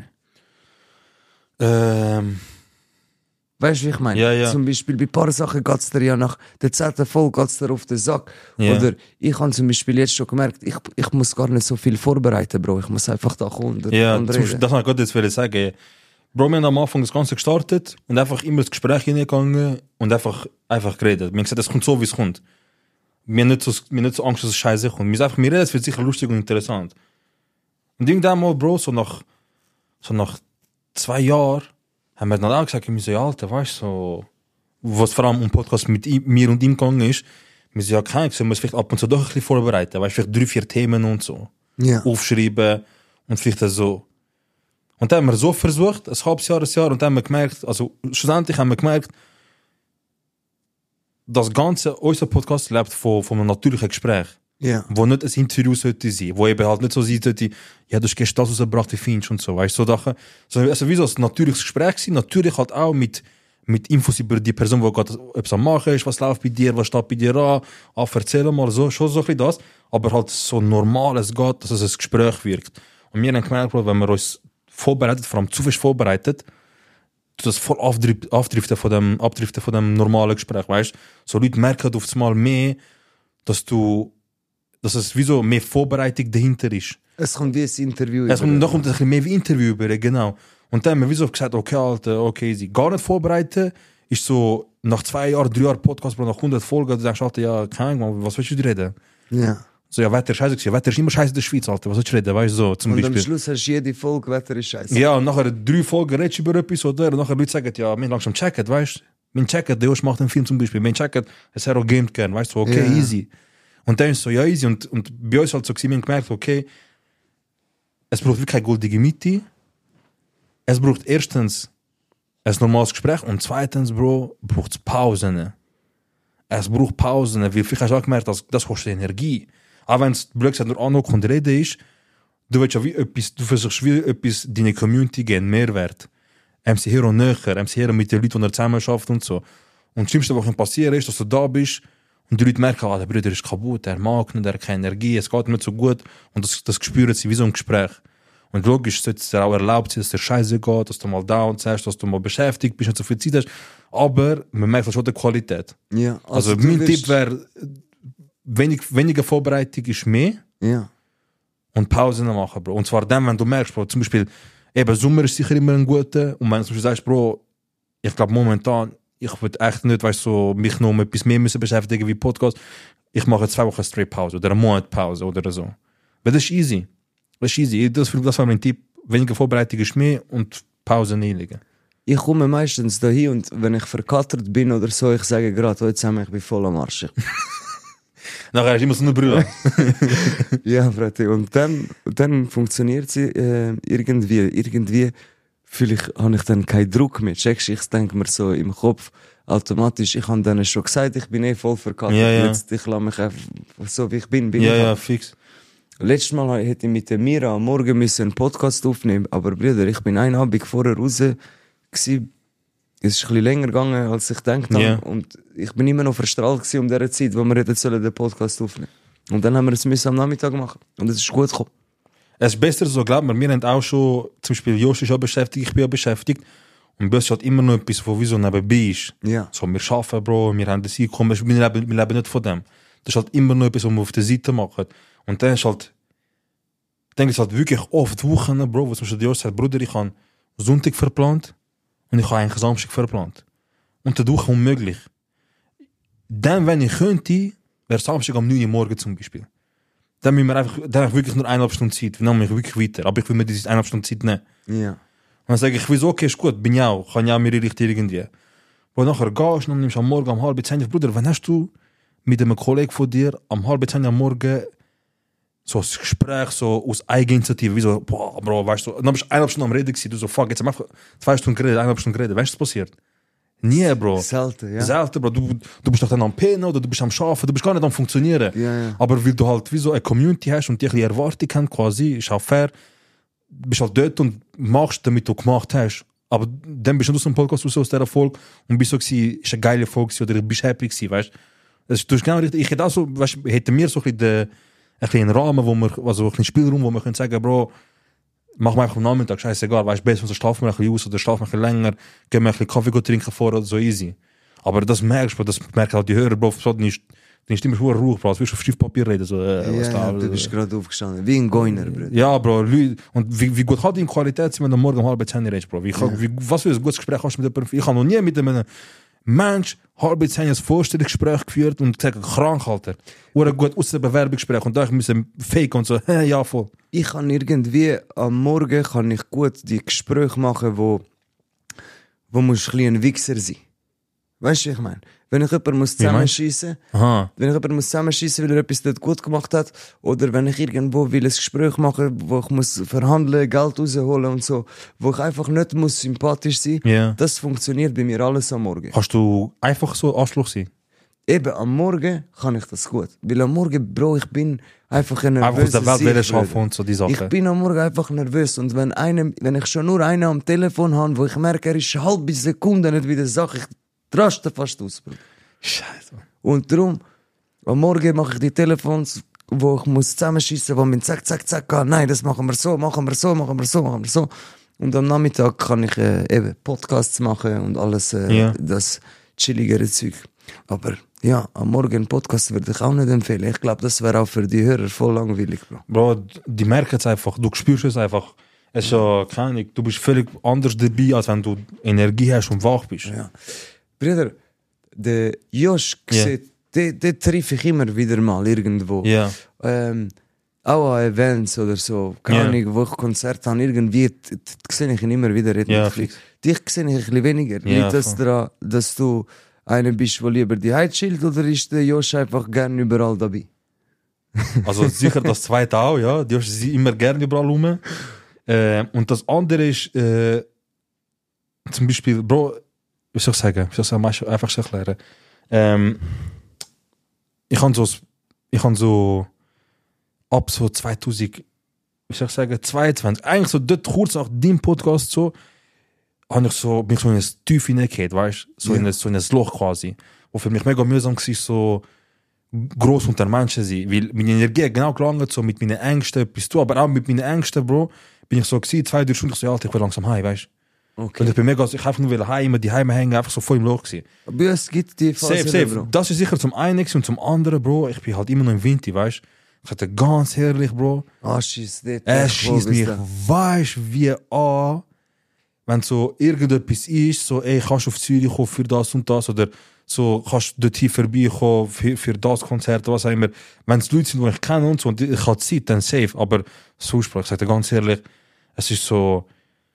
Speaker 8: Weißt du, wie ich meine?
Speaker 4: Ja.
Speaker 8: Zum Beispiel bei ein paar Sachen geht es dir ja nach der 10. Folge geht's dir auf den Sack.
Speaker 4: Ja.
Speaker 8: Oder ich habe zum Beispiel jetzt schon gemerkt, ich muss gar nicht so viel vorbereiten, Bro. Ich muss einfach da kommen und reden.
Speaker 4: Das wollte ich jetzt sagen. Bro, wir haben am Anfang das Ganze gestartet und einfach immer das Gespräch hineingegangen und einfach geredet. Wir haben gesagt, es kommt so, wie es kommt. Wir haben nicht so Angst, dass es scheiße kommt. Wir reden, es wird sicher lustig und interessant. Und irgendwann mal, Bro, so nach 2 Jahren, haben wir dann auch gesagt, wir so, ja, Alter, weißt du, so, was vor allem um Podcast mit mir und ihm gegangen ist, wir so, ja, keine Ahnung, wir uns vielleicht ab und zu doch ein bisschen vorbereiten, weißt du, vielleicht 3-4 Themen und so.
Speaker 8: Ja.
Speaker 4: Aufschreiben und vielleicht so. Und dann haben wir so versucht, ein halbes Jahr, und dann haben wir gemerkt, also schlussendlich haben wir gemerkt, das Ganze, unser Podcast lebt von einem natürlichen Gespräch.
Speaker 8: Ja.
Speaker 4: Wo nicht ein Interview sollte sein, wo eben halt nicht so sein sollte, ja, du hast gestern das rausgebracht, wie findest und so, weißt du, so Sachen. Also wie so ein natürliches Gespräch sein, natürlich halt auch mit mit Infos über die Person, die gerade etwas am machen ist, was läuft bei dir, was steht bei dir an, erzähl mal, so, schon so ein bisschen das, aber halt so normal es geht, dass es ein Gespräch wirkt. Und wir haben gemerkt, Bro, wenn wir uns vorbereitet, vor allem zu fest vorbereitet, tut das voll abdriften von dem normalen Gespräch, weißt du? So Leute merken auf einmal mehr, dass es wie so mehr Vorbereitung dahinter ist.
Speaker 8: Es kommt wie ein Interview.
Speaker 4: Da kommt ein bisschen mehr wie Interview über, genau. Und dann haben wir wie so gesagt, okay, Alter, okay, sie gar nicht vorbereiten, ist so, nach 2 Jahren, 3 Jahren Podcast, nach 100 Folgen, du denkst, Alter, ja, keine Ahnung, was willst du reden?
Speaker 8: Ja.
Speaker 4: So, ja, Wetter ist scheiße gewesen. Wetter ist immer scheiße in der Schweiz, Alter, was willst du reden, weißt du, so, zum
Speaker 8: und
Speaker 4: Beispiel.
Speaker 8: am Schluss hast du jede Folge, Wetter ist scheiße.
Speaker 4: Ja, und nachher 3 Folgen redest du über etwas, oder? Und nachher Leute sagen, ja, wir langsam checken, weißt du? Wir checken, der Josh macht einen Film zum Beispiel, wir checken, es hat auch gamed gern, weißt du, so, okay, easy. Und dann ist so, ja, easy, und bei uns halt so, wir haben gemerkt, okay, es braucht wirklich keine goldige Mitte. Es braucht erstens ein normales Gespräch und zweitens, Bro, braucht es Pausen. Es braucht Pausen, weil vielleicht hast du auch gemerkt, dass das kostet Energie. Auch wenn es blöd gesagt nur anhocken und reden ist, du willst ja wie etwas, du versuchst wie etwas deine Community geben, Mehrwert. Sie hier und näher, sie hier mit den Leuten, die er zusammen schafft und so. Und das Schlimmste, was passieren ist, dass du da bist und die Leute merken, der Bruder ist kaputt, er mag nicht, er hat keine Energie, es geht nicht so gut und das spüren sie wie so ein Gespräch. Und logisch sollte es dir auch erlaubt sein, dass dir scheiße geht, dass du mal down sagst, dass du mal beschäftigt bist, nicht so viel Zeit hast. Aber man merkt schon die Qualität.
Speaker 8: Ja,
Speaker 4: also mein Tipp wäre, weniger Vorbereitung ist mehr.
Speaker 8: Ja.
Speaker 4: Und Pausen machen, Bro. Und zwar dann, wenn du merkst, Bro, zum Beispiel, eben Sommer ist sicher immer ein guter. Und wenn du zum Beispiel sagst, Bro, ich glaube momentan, ich würde echt nicht, weißt so, mich noch mit etwas mehr müssen beschäftigen wie Podcast. Ich mache 2 Wochen straight Pause oder einen Monat Pause oder so. Weil das ist easy. Das ist easy. Das war mein Tipp. Weniger Vorbereitung ist mehr und Pause einlegen.
Speaker 8: Ich komme meistens dahin und wenn ich verkatert bin oder so, ich sage gerade, heute zusammen, ich bin voll am Arsch.
Speaker 4: Nachher hast du immer so eine Brille.
Speaker 8: Ja, Brate. Und dann funktioniert sie irgendwie. Irgendwie habe ich dann keinen Druck mehr. Checkst, ich denke mir so im Kopf automatisch, ich habe denen schon gesagt, ich bin voll verkatert.
Speaker 4: Ja, ja.
Speaker 8: Jetzt, ich lasse mich einfach so, wie ich bin.
Speaker 4: Ja, fix.
Speaker 8: Letztes Mal hätte ich mit der Mira am Morgen einen Podcast aufnehmen, aber Brüder, ich bin einen Abend vorher raus gewesen. Es ist ein bisschen länger gegangen, als ich gedacht habe.
Speaker 4: Yeah.
Speaker 8: Und ich bin immer noch verstrahlt gewesen um diese Zeit, wo wir den Podcast aufnehmen. Und dann haben wir es am Nachmittag machen. Und es ist gut gekommen.
Speaker 4: Es ist besser so, glaub mir. Wir haben auch schon, zum Beispiel Josh ist auch beschäftigt, ich bin auch beschäftigt. Und bei uns hat immer noch etwas, wo wie so nebenbei ist.
Speaker 8: Ja.
Speaker 4: So, wir arbeiten, Bro, wir haben das Einkommen, wir leben nicht von dem. Das ist halt immer noch etwas, was wir auf der Seite machen. Und dann ist halt, ich denke, es halt wirklich oft Wochen, Bro, wo zum Beispiel Josh sagt, Bruder, ich habe Sonntag verplant und ich habe eigentlich Samstag verplant. Und der Woche unmöglich. Dann, wenn ich könnte, wäre Samstag am 9 Uhr morgen zum Beispiel. Dann müssen wir einfach, dann habe ich wirklich nur 1,5 Stunden Zeit. Dann mache ich wirklich weiter. Aber ich will mir diese 1,5 Stunden Zeit nehmen.
Speaker 8: Ja.
Speaker 4: Und dann sage ich, wieso, okay, ist gut, bin ich auch, kann ich auch mir richten irgendwie. Wo nachher gehst, dann nimmst du am Morgen um 9:30, Bruder, wann hast du mit einem Kollegen von dir am 9:30 am Morgen so ein Gespräch, so aus Eigeninitiative, wie so, boah, Bro, weißt du, dann bist du 1,5 Stunden am Reden gewesen, du so, fuck, jetzt haben wir 2 Stunden geredet, 1,5 Stunden geredet, weißt du, was passiert? Nie, Bro.
Speaker 8: Selten, ja.
Speaker 4: Selten, Bro. Du bist doch dann am Pennen oder du bist am Schaffen, du bist gar nicht am Funktionieren.
Speaker 8: Ja.
Speaker 4: Aber weil du halt wie so eine Community hast und die ein bisschen Erwartung haben, quasi, ist auch fair, bist halt dort und machst, damit du gemacht hast. Aber dann bist du aus dem Podcast raus, aus dieser Folge und bist so gewesen, ist eine geile Folge gewesen, oder bist happy gewesen, weißt du? Du hast genau richtig, ich hätte auch so, weißt du, hätte mir so ein bisschen einen Rahmen, wo wir, also einen Spielraum, wo wir können sagen, Bro, machen wir einfach am Nachmittag, scheißegal, weißt du, besser, so schlafen wir ein bisschen aus oder schlafen wir ein bisschen länger, gehen wir ein bisschen Kaffee trinken vor oder so, easy. Aber das merkst du, das merken halt die Hörer, Bro, so, dann ist immer schon ruhig, Bro, als würdest du auf Stiftpapier reden, so, was da,
Speaker 8: Du bist gerade aufgestanden, wie ein Goiner, Bruder.
Speaker 4: ja, Bro, und wie gut hat die in Qualität sein, wenn du morgen um 9:30 redest, Bro? Was für ein gutes Gespräch hast du mit jemandem? Ich habe noch nie mit einem Mensch 9:30 ein Vorstellungsgespräch geführt und gesagt, krank, Alter. Oder gut aus dem Bewerbungsgespräch und da ich müssen fake und so, ja, voll.
Speaker 8: Ich kann irgendwie am Morgen gut die Gespräche machen, wo musst du ein Wichser sein. Weißt du, ich meine? Wenn ich jemanden zusammenschießen muss, weil er etwas dort gut gemacht hat, oder wenn ich irgendwo will ein Gespräch machen, wo ich muss verhandeln, Geld rausholen und so, wo ich einfach nicht muss sympathisch sein,
Speaker 4: Yeah.
Speaker 8: das funktioniert bei mir alles am Morgen.
Speaker 4: Kannst du einfach so Arschloch sein?
Speaker 8: eben am Morgen kann ich das gut. Weil am Morgen, Bro, ich bin einfach ein
Speaker 4: Einfach aus
Speaker 8: nervöser
Speaker 4: der Welt
Speaker 8: Sieg,
Speaker 4: will schaffen
Speaker 8: Bruder.
Speaker 4: und so die Sachen.
Speaker 8: Ich bin am Morgen einfach nervös und wenn ich schon nur einen am Telefon habe, wo ich merke, er ist eine halbe Sekunde nicht wieder Sache, ich raste fast aus, Bro.
Speaker 4: Scheiße.
Speaker 8: Und darum, am Morgen mache ich die Telefons, wo ich muss zusammenschießen, wo man zack, zack, zack, nein, das machen wir so. Und am Nachmittag kann ich eben Podcasts machen und alles, das chilligere Zeug. Aber ja, am Morgen einen Podcast würde ich auch nicht empfehlen. Ich glaube, das wäre auch für die Hörer voll langweilig, Bro.
Speaker 4: Bro, die merken es einfach, du spürst es einfach. Es ist ja, keine Ahnung, du bist völlig anders dabei, als wenn du Energie hast und wach bist.
Speaker 8: Ja. Bruder, der Josh sieht, den treffe ich immer wieder mal irgendwo.
Speaker 4: Ja.
Speaker 8: Auch an Events oder so, keine Ahnung, wo ich Konzerte habe, irgendwie, sehe ich ihn immer wieder.
Speaker 4: Ja,
Speaker 8: Dich sehe ich ein bisschen weniger.
Speaker 4: Ja,
Speaker 8: Liegt das daran, dass du einer bist, der lieber die Heid chillt, oder ist der Josh einfach gern überall dabei?
Speaker 4: Also sicher das zweite auch, ja. Die hast sie immer gerne überall rum. Und das andere ist, zum Beispiel, Bro, wie soll ich sagen, einfach zu erklären. Ich kann so ab so 2000, wie soll ich sagen, 22, eigentlich so dort kurz nach dem Podcast so, bin ich so in ein Tief hineingeht, weißt du? So in ein Loch quasi. Wo für mich mega mühsam war, so gross unter Menschen zu sein. Weil meine Energie hat genau gelangt, so mit meinen Ängsten etwas zu, aber auch mit meinen Ängsten, Bro, bin ich so gewesen, 2-3 Stunden, ich so, Alter, ich will langsam heim, weißt du?
Speaker 8: Okay.
Speaker 4: Und ich bin mega, ich einfach nur heim, immer die Heime hängen, einfach so voll im Loch gewesen.
Speaker 8: Aber es gibt die Phase,
Speaker 4: Safe.
Speaker 8: Bro.
Speaker 4: Das ist sicher zum einen und zum anderen, Bro, ich bin halt immer noch im Winter, weißt du? Ich hatte ganz herrlich, Bro.
Speaker 8: Schießt dort.
Speaker 4: Es schießt mich, weißt wie an, wenn so irgendetwas ist, so, ey, kannst du auf Zürich kommen für das und das, oder so, kannst du dort hier vorbeikommen für das Konzert, was auch immer. Wenn es Leute sind, die ich kenne und so, und ich habe Zeit, dann safe, aber sonst, Bro, ich sage dir ganz ehrlich, es ist so,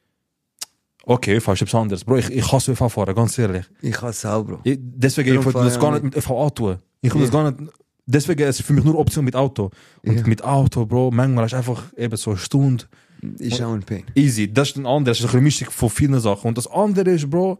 Speaker 4: okay, ÖV ist etwas anderes. Bro, ich hasse ÖV fahren, ganz ehrlich.
Speaker 8: Ich hasse auch, Bro.
Speaker 4: Deswegen, ich würde das gar nicht mit ÖV antun. Ich würde das gar nicht, deswegen ist es für mich nur Option mit Auto. Und mit Auto, Bro, manchmal ist einfach eben so eine Stunde.
Speaker 8: Ist auch ein Pain.
Speaker 4: Easy, das ist ein anderes, das ist eine Mischung von vielen Sachen. Und das andere ist, Bro,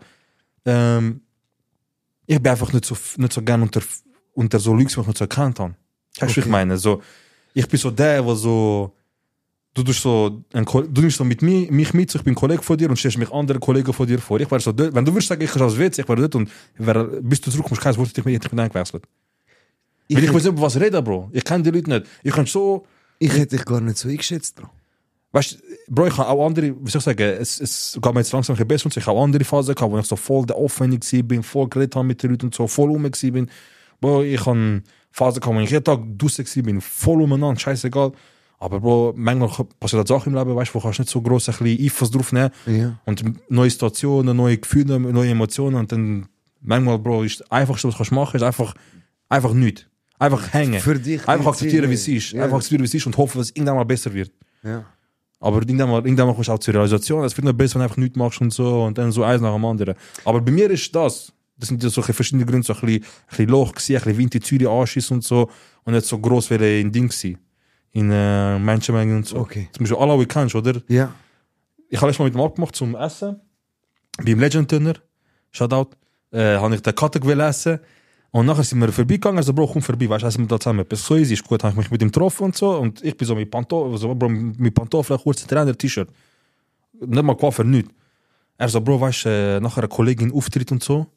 Speaker 4: ich bin einfach nicht so gern unter so Leuten, die ich nicht so erkannt habe. Weißt du, was ich meine? So, ich bin so der so, du nimmst so mit mich mit, so, ich bin ein Kollege von dir und stellst mich andere Kollegen von dir vor. Ich wäre so dort, wenn du würdest sagen, ich als Witz, ich wäre dort und bis du zurückkommst, kein Wort, ich bin eingewechselt. Weil ich weiß nicht, über was reden, Bro. Ich kenne die Leute nicht. Ich
Speaker 8: hätte dich gar nicht so eingeschätzt, Bro.
Speaker 4: Weißt du, Bro, ich habe auch andere, wie soll ich sagen, es geht mir jetzt langsam ein bisschen besser und so. Ich habe auch andere Phasen gehabt, wo ich so voll der Aufwendig bin, voll geredet habe mit den Leuten und so, voll bin. Bro, ich habe Phasen gehabt, wo ich jeden Tag draussen bin, voll umeinander, scheißegal. Aber Bro, manchmal passiert Sachen im Leben, weißt du, wo kannst du nicht so gross ein bisschen Einfluss drauf nehmen. Ja. Und neue Situationen, neue Gefühle, neue Emotionen und dann manchmal, Bro, ist das Einfachste, was du machen kannst, ist einfach nichts. Einfach hängen.
Speaker 8: Für dich
Speaker 4: einfach akzeptieren, wie es ist. Ja. Einfach akzeptieren, wie es ist und hoffen, dass es irgendwann mal besser wird.
Speaker 8: Ja.
Speaker 4: Aber irgendwann mal kommst du auch zur Realisation, es wird noch besser, wenn du einfach nichts machst und so und dann so eins nach dem anderen. Aber bei mir ist das sind ja solche verschiedene Gründe, so ein bisschen Loch gewesen, ein bisschen Wind in Zürich anschießen und so und nicht so gross wie in Ding gewesen. In Menschenmengen und so.
Speaker 8: Okay.
Speaker 4: Zum Beispiel Alawi kennst du, oder?
Speaker 8: Ja.
Speaker 4: Ich habe erst mal mit dem abgemacht zum Essen. Beim Legend Dinner, Shoutout, habe ich den Karte essen. Und nachher sind wir vorbeigegangen, also Bro, komm vorbei, weißt du, essen wir da zusammen etwas. So easy, ist gut, habe ich mich mit ihm getroffen und so. Und ich bin so mit Pantoffeln, kurzen Trainer, T-Shirt. Nicht mal Koffer, nichts. Er so, Bro, weißt du, nachher eine Kollegin Auftritt und so.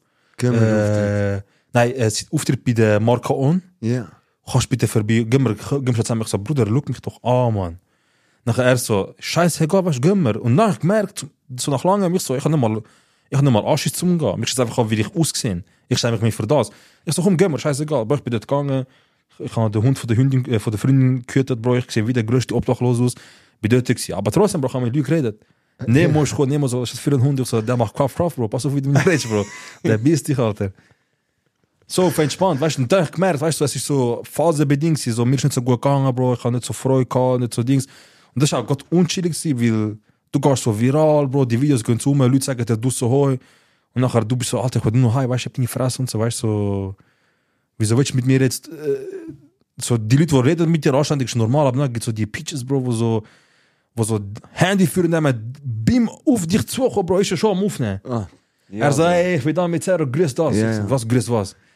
Speaker 4: Nein, Auftritt bei der Marke On.
Speaker 8: Ja.
Speaker 4: Kannst bitte vorbei, gehen wir zusammen. Ich so, Bruder, schau mich doch an, Mann. Nachher er so, scheißegal, weißt du, gehen wir. Und dann habe ich gemerkt, so nach langem, ich habe nicht mal Anschiss zum Gehen. Mich ist einfach, wie ich ausgesehen. Ich schäme mich für das. Ich so, komm, gehen wir, scheißegal. Aber ich bin dort gegangen. Ich habe den Hund von der Freundin gehütet, Bro. Ich sehe wie der größte Obdachlos aus. Bin dort gewesen. Aber trotzdem, Bro, haben wir mit Leuten geredet. Nemo ist gut, Nemo so, ist das für einen Hund? Ich so, der macht Kraft, Bro. Pass auf, wie du mich redest, Bro. Der bist dich, Alter. So entspannt, weißt du, und dann habe ich gemerkt, weißt du, es ist so phasenbedingt, so, mir ist nicht so gut gegangen, Bro. Ich habe nicht so Freude gehabt, nicht so Dings. Und das ist auch gerade unschillig, weil du gehst so viral, Bro, die Videos gehen zu um, Leute sagen, du so hoi. Und nachher du bist so, Alter, ich will nur heim, weißt du, ich hab deine Fresse und so, weißt du, so, wieso willst du mit mir jetzt, so, die Leute, die reden mit dir anständig, ist normal, aber dann gibt es so die Pitches, Bro, wo so Handy führen, nehmen, beam auf dich zu, Bro, ist ja schon am Aufnehmen.
Speaker 8: Ja,
Speaker 4: er sagt, ey, ich will da mit Zero, grüß das.
Speaker 8: Ja, ja.
Speaker 4: Was, grüß was?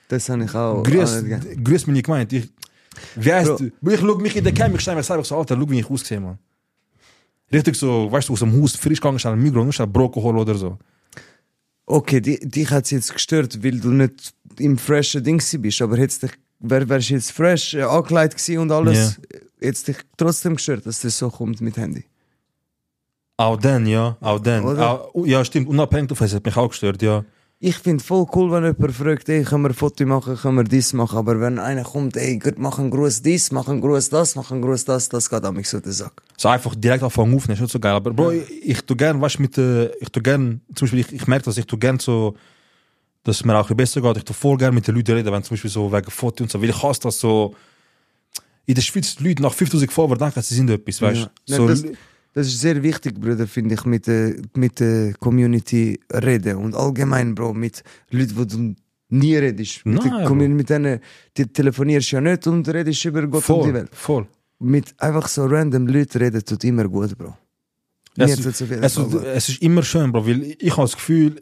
Speaker 8: Das habe ich auch.
Speaker 4: Grüß mich nicht gemeint. Wie heißt du? Ich schau mich in der Cam, ich stehe mir selber so, Alter, schau wie ich aussehe, man. Richtig so, weißt du, aus dem Haus frisch gegangen, schnell Migros, nur schnell Brot holen oder so.
Speaker 8: Okay, dich hat es jetzt gestört, weil du nicht im freshen Ding bist, aber wärst jetzt fresh angekleidet gewesen und alles, jetzt dich trotzdem gestört, dass das so kommt mit Handy.
Speaker 4: Auch dann. Ja, stimmt, unabhängig davon, es hat mich auch gestört, ja.
Speaker 8: Ich finde voll cool, wenn jemand fragt, ey, können wir ein Foto machen, können wir dies machen, aber wenn einer kommt, ey, mach einen Gruß dies, mach einen Gruß das, das geht an mich so der Sack.
Speaker 4: So einfach direkt anfangen aufnehmen, ist nicht so geil, aber Bro, ich tu gern, weißt du, zum Beispiel, ich merke, dass ich tu gern so, dass es mir auch ein bisschen besser geht, ich tu voll gern mit den Leuten reden, wenn zum Beispiel so wegen Foto und so, weil ich hasse das so, in der Schweiz, die Leute nach 5000 Followern denken, sie sind etwas, weißt du.
Speaker 8: Ja. So, das ist sehr wichtig, Bruder, finde ich, mit der Community reden. Und allgemein, Bro, mit Leuten, die du nie redest. Mit denen die telefonierst ja nicht und redest über Gott und die Welt.
Speaker 4: Voll.
Speaker 8: Mit einfach so random Leuten reden tut immer gut, Bro.
Speaker 4: Es ist immer schön, Bro, weil ich habe das Gefühl,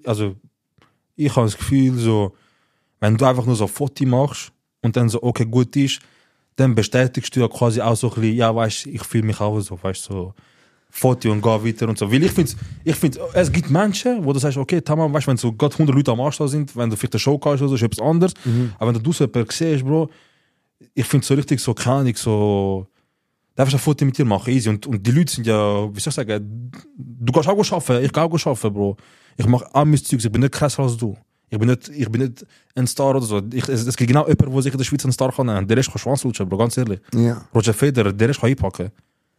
Speaker 4: so, wenn du einfach nur so ein Foto machst und dann so, okay, gut ist, dann bestätigst du ja quasi auch so ein bisschen, ja, weißt du, ich fühle mich auch so, weißt du, so, Foto und geh weiter und so. Weil ich finde, es gibt Menschen, wo du sagst, okay, tamam, weißt du, wenn so gerade 100 Leute am Arsch da sind, wenn du vielleicht eine Show kannst oder so, ist etwas anderes. Aber wenn du so jemanden siehst, Bro, ich finde es so richtig so, keine Ahnung, so, darfst du ein Foto mit dir machen, easy. Und die Leute sind ja, wie soll ich sagen, du kannst auch arbeiten, ich kann auch arbeiten, Bro. Ich mache all mein Zeugs, ich bin nicht krasser als du. Ich bin nicht ein Star oder so. Es gibt genau jemanden, der sich in der Schweiz einen Star kann nennen. Der Rest kann Schwanz lutschen, Bro, ganz ehrlich.
Speaker 8: Ja.
Speaker 4: Roger Federer, der Rest kann einpacken.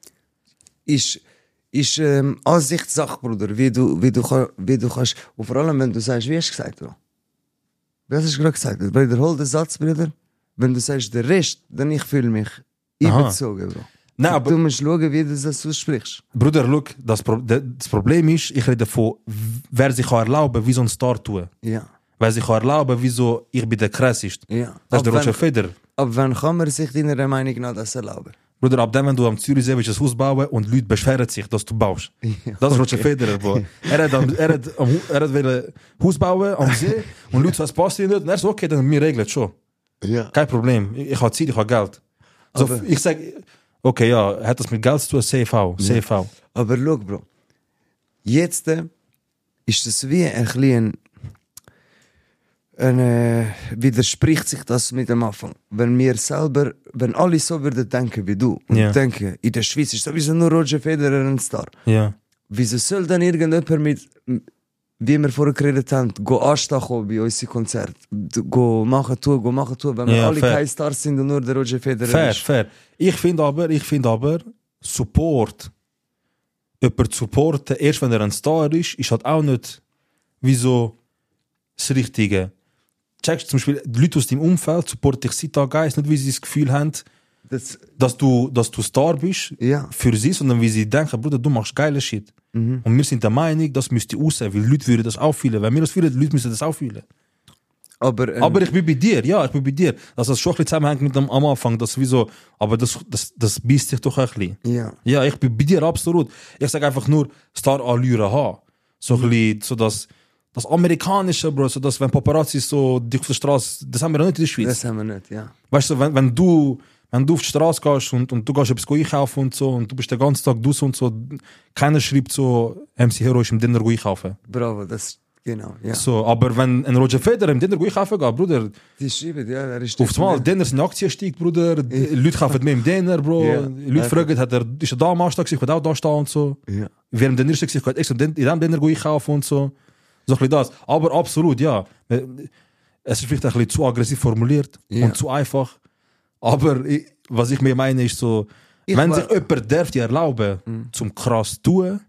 Speaker 8: Ist Ansichtssache, Bruder, wie du kannst, und vor allem, wenn du sagst, wie hast du gesagt, Bro? Was hast du gerade gesagt? Wiederhol den Satz, Bruder. Wenn du sagst, der Rest, dann ich fühle mich einbezogen, Bro.
Speaker 4: Nein, aber
Speaker 8: du musst schauen, wie du das aussprichst.
Speaker 4: Bruder, look, das Problem ist, ich rede davon, wer sich kann erlauben, wie so ein Star tun.
Speaker 8: Ja.
Speaker 4: Wer sich kann erlauben, wieso ich bin der krasseste.
Speaker 8: Ja.
Speaker 4: Das ist der Roger Federer.
Speaker 8: Aber wann kann man sich deiner Meinung nach das erlauben?
Speaker 4: Bruder, ab dann, wenn du am Zürichsee willst, ein Haus bauen und Leute beschweren sich, dass du baust. Ja, das ist Roger Federer, Bro. Er hat ein Haus bauen am See und Leute, was passt dir nicht? Und er so, okay, dann wir regeln es schon. Ja. Kein Problem. Ich habe Zeit, ich habe Geld. Also, ich sage, okay, ja, hat das mit Geld zu tun, safe.
Speaker 8: Aber schau, Bro, jetzt ist das wie ein bisschen widerspricht sich das mit dem Anfang. Wenn alle so würden denken wie du und denken, in der Schweiz ist sowieso nur Roger Federer ein Star.
Speaker 4: Ja.
Speaker 8: Wieso soll dann irgendjemand mit, wie wir vorher geredet haben, anstehen bei unseren Konzerten, machen, wenn wir alle keine Stars sind und nur der Roger Federer ist.
Speaker 4: Fair. Ich finde aber, Support, jemand supporten, erst wenn er ein Star ist halt auch nicht wieso das Richtige. Checkst zum Beispiel, die Leute aus deinem Umfeld supporten dich seit Tag 1, nicht wie sie das Gefühl haben, dass du Star bist für sie, sondern wie sie denken, Bruder, du machst geile Shit. Und wir sind der Meinung, das müsste aussehen, weil Leute würden das auch fühlen. Wenn wir das fühlen, die Leute müssen das auch fühlen. Aber ich bin bei dir, dass das schon ein bisschen zusammenhängt mit dem am Anfang, das wieso, aber das beißt sich doch ein bisschen. Ja, ich bin bei dir absolut. Ich sage einfach nur, Star-Allüre haben. So ein bisschen, so das Amerikanische, Bro, so dass wenn Paparazzi so dich auf der Straße, das haben wir nicht in der Schweiz.
Speaker 8: Das haben wir nicht, ja.
Speaker 4: Weißt du, wenn du auf die Straße gehst und du gehst etwas einkaufen und so und du bist den ganzen Tag du und so, keiner schreibt so, MC Hero ist im Dinner einkaufen.
Speaker 8: Bravo, das, genau, ja.
Speaker 4: So, aber wenn ein Roger Federer im Dinner einkaufen geht, Bruder,
Speaker 8: die schreiben, ja, er ist
Speaker 4: auf einmal, Dinner sind Aktienstieg, Bruder, Leute kaufen mehr im Dinner, Bro, Leute fragen, ist er da am Anstag, ich will auch da stehen und so. Ja. Wir haben den ersten gesagt, ich will extra in diesem Dinner einkaufen und so. So ein bisschen das. Aber absolut, ja. Es ist vielleicht ein bisschen zu aggressiv formuliert und zu einfach. Aber was ich mir meine, ist so, wenn sich jemand darf die erlauben, zum krass tun,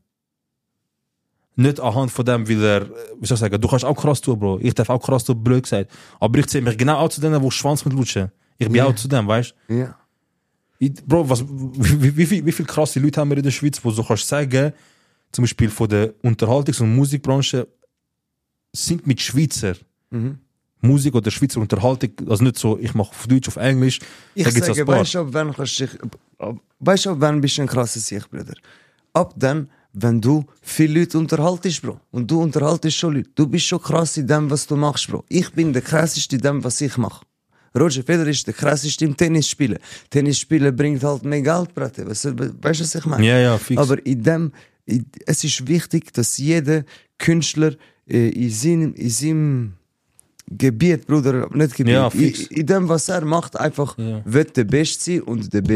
Speaker 4: nicht anhand von dem, wie soll ich sagen, du kannst auch krass tun, Bro. Ich darf auch krass tun, blöd gesagt. Aber ich zähle mich genau auch zu denen, die Schwanz mit lutschen. Ich bin auch zu dem, weißt du?
Speaker 8: Ja.
Speaker 4: Bro, wie viele krasse Leute haben wir in der Schweiz, wo du kannst sagen, zum Beispiel von der Unterhaltungs- und Musikbranche, sind mit Schweizer Musik oder Schweizer Unterhaltung, also nicht so, ich mache auf Deutsch, auf Englisch.
Speaker 8: Ich sage, weißt du, ab wann bist du ein krasser Sieg, Bruder? Ab dann, wenn du viele Leute unterhaltest, Bro. Und du unterhaltest schon Leute. Du bist schon krass in dem, was du machst, Bro. Ich bin der krasseste in dem, was ich mache. Roger Federer ist der krasseste im Tennisspielen. Tennisspielen bringt halt mehr Geld, Brate. Weißt du, was ich meine?
Speaker 4: Ja, fix.
Speaker 8: Aber es ist wichtig, dass jeder Künstler in seinem Gebiet, Bruder, nicht Gebiet,
Speaker 4: Ja, fix.
Speaker 8: in dem, was er macht, einfach wird der Beste sein und der